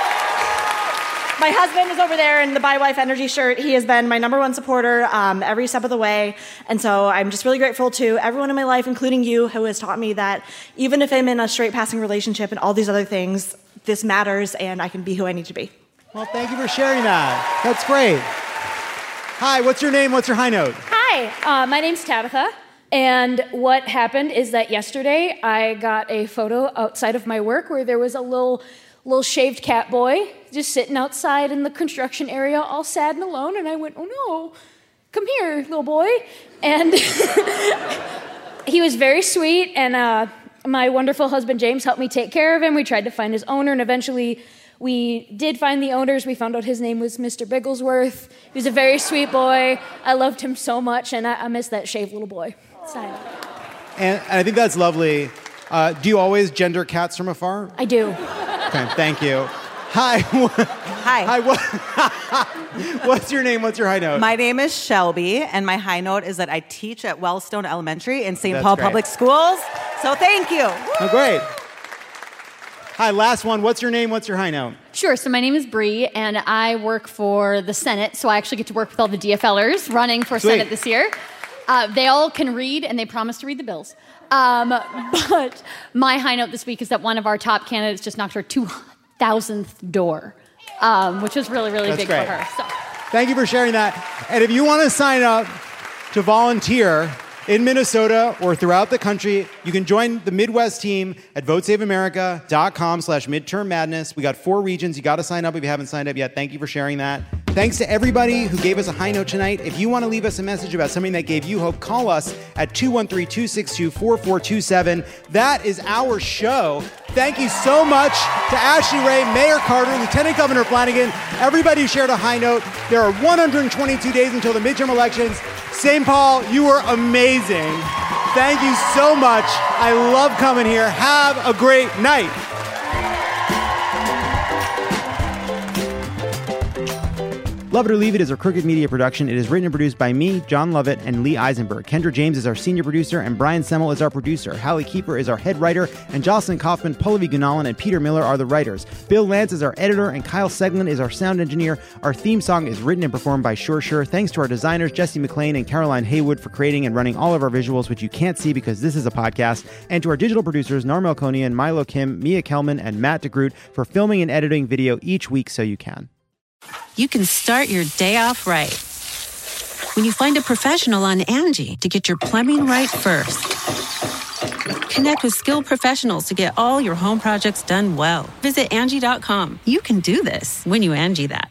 My husband is over there in the Bi Wife Energy shirt. He has been my number one supporter every step of the way. And so I'm just really grateful to everyone in my life, including you, who has taught me that even if I'm in a straight passing relationship and all these other things, this matters and I can be who I need to be. Well, thank you for sharing that. That's great. Hi, what's your name? What's your high note? Hi, my name's Tabitha. And what happened is that yesterday I got a photo outside of my work where there was a little shaved cat boy just sitting outside in the construction area all sad and alone. And I went, oh no, come here, little boy. And he was very sweet. And my wonderful husband, James, helped me take care of him. We tried to find his owner. And eventually we did find the owners. We found out his name was Mr. Bigglesworth. He was a very sweet boy. I loved him so much. And I miss that shaved little boy. And I think that's lovely. Do you always gender cats from afar? I do. Okay, thank you. Hi. Hi. What's your name? What's your high note? My name is Shelby, and my high note is that I teach at Wellstone Elementary in St. That's Paul great. Public Schools. So thank you. Oh, great. Hi, last one. What's your name? What's your high note? Sure. So my name is Bree, and I work for the Senate. So I actually get to work with all the DFLers running for Sweet. Senate this year. They all can read, and they promise to read the bills. But my high note this week is that one of our top candidates just knocked her 2,000th door, which is really, really big great. for her. So. Thank you for sharing that. And if you want to sign up to volunteer in Minnesota or throughout the country, you can join the Midwest team at votesaveamerica.com/midtermmadness. We got 4 regions. You got to sign up if you haven't signed up yet. Thank you for sharing that. Thanks to everybody who gave us a high note tonight. If you want to leave us a message about something that gave you hope, call us at 213-262-4427. That is our show. Thank you so much to Ashley Ray, Mayor Carter, Lieutenant Governor Flanagan, everybody who shared a high note. There are 122 days until the midterm elections. St. Paul, you were amazing. Thank you so much. I love coming here. Have a great night. Love It or Leave It is a Crooked Media production. It is written and produced by me, John Lovett, and Lee Eisenberg. Kendra James is our senior producer, and Brian Semmel is our producer. Hallie Keeper is our head writer, and Jocelyn Kaufman, Pallavi Gunalan, and Peter Miller are the writers. Bill Lance is our editor, and Kyle Seglin is our sound engineer. Our theme song is written and performed by Sure Sure. Thanks to our designers, Jesse McLean and Caroline Haywood, for creating and running all of our visuals, which you can't see because this is a podcast, and to our digital producers, Norma Melkonian, Milo Kim, Mia Kelman, and Matt DeGroot for filming and editing video each week so you can. You can start your day off right when you find a professional on Angie to get your plumbing right first. Connect with skilled professionals to get all your home projects done well. Visit Angie.com. You can do this when you Angie that.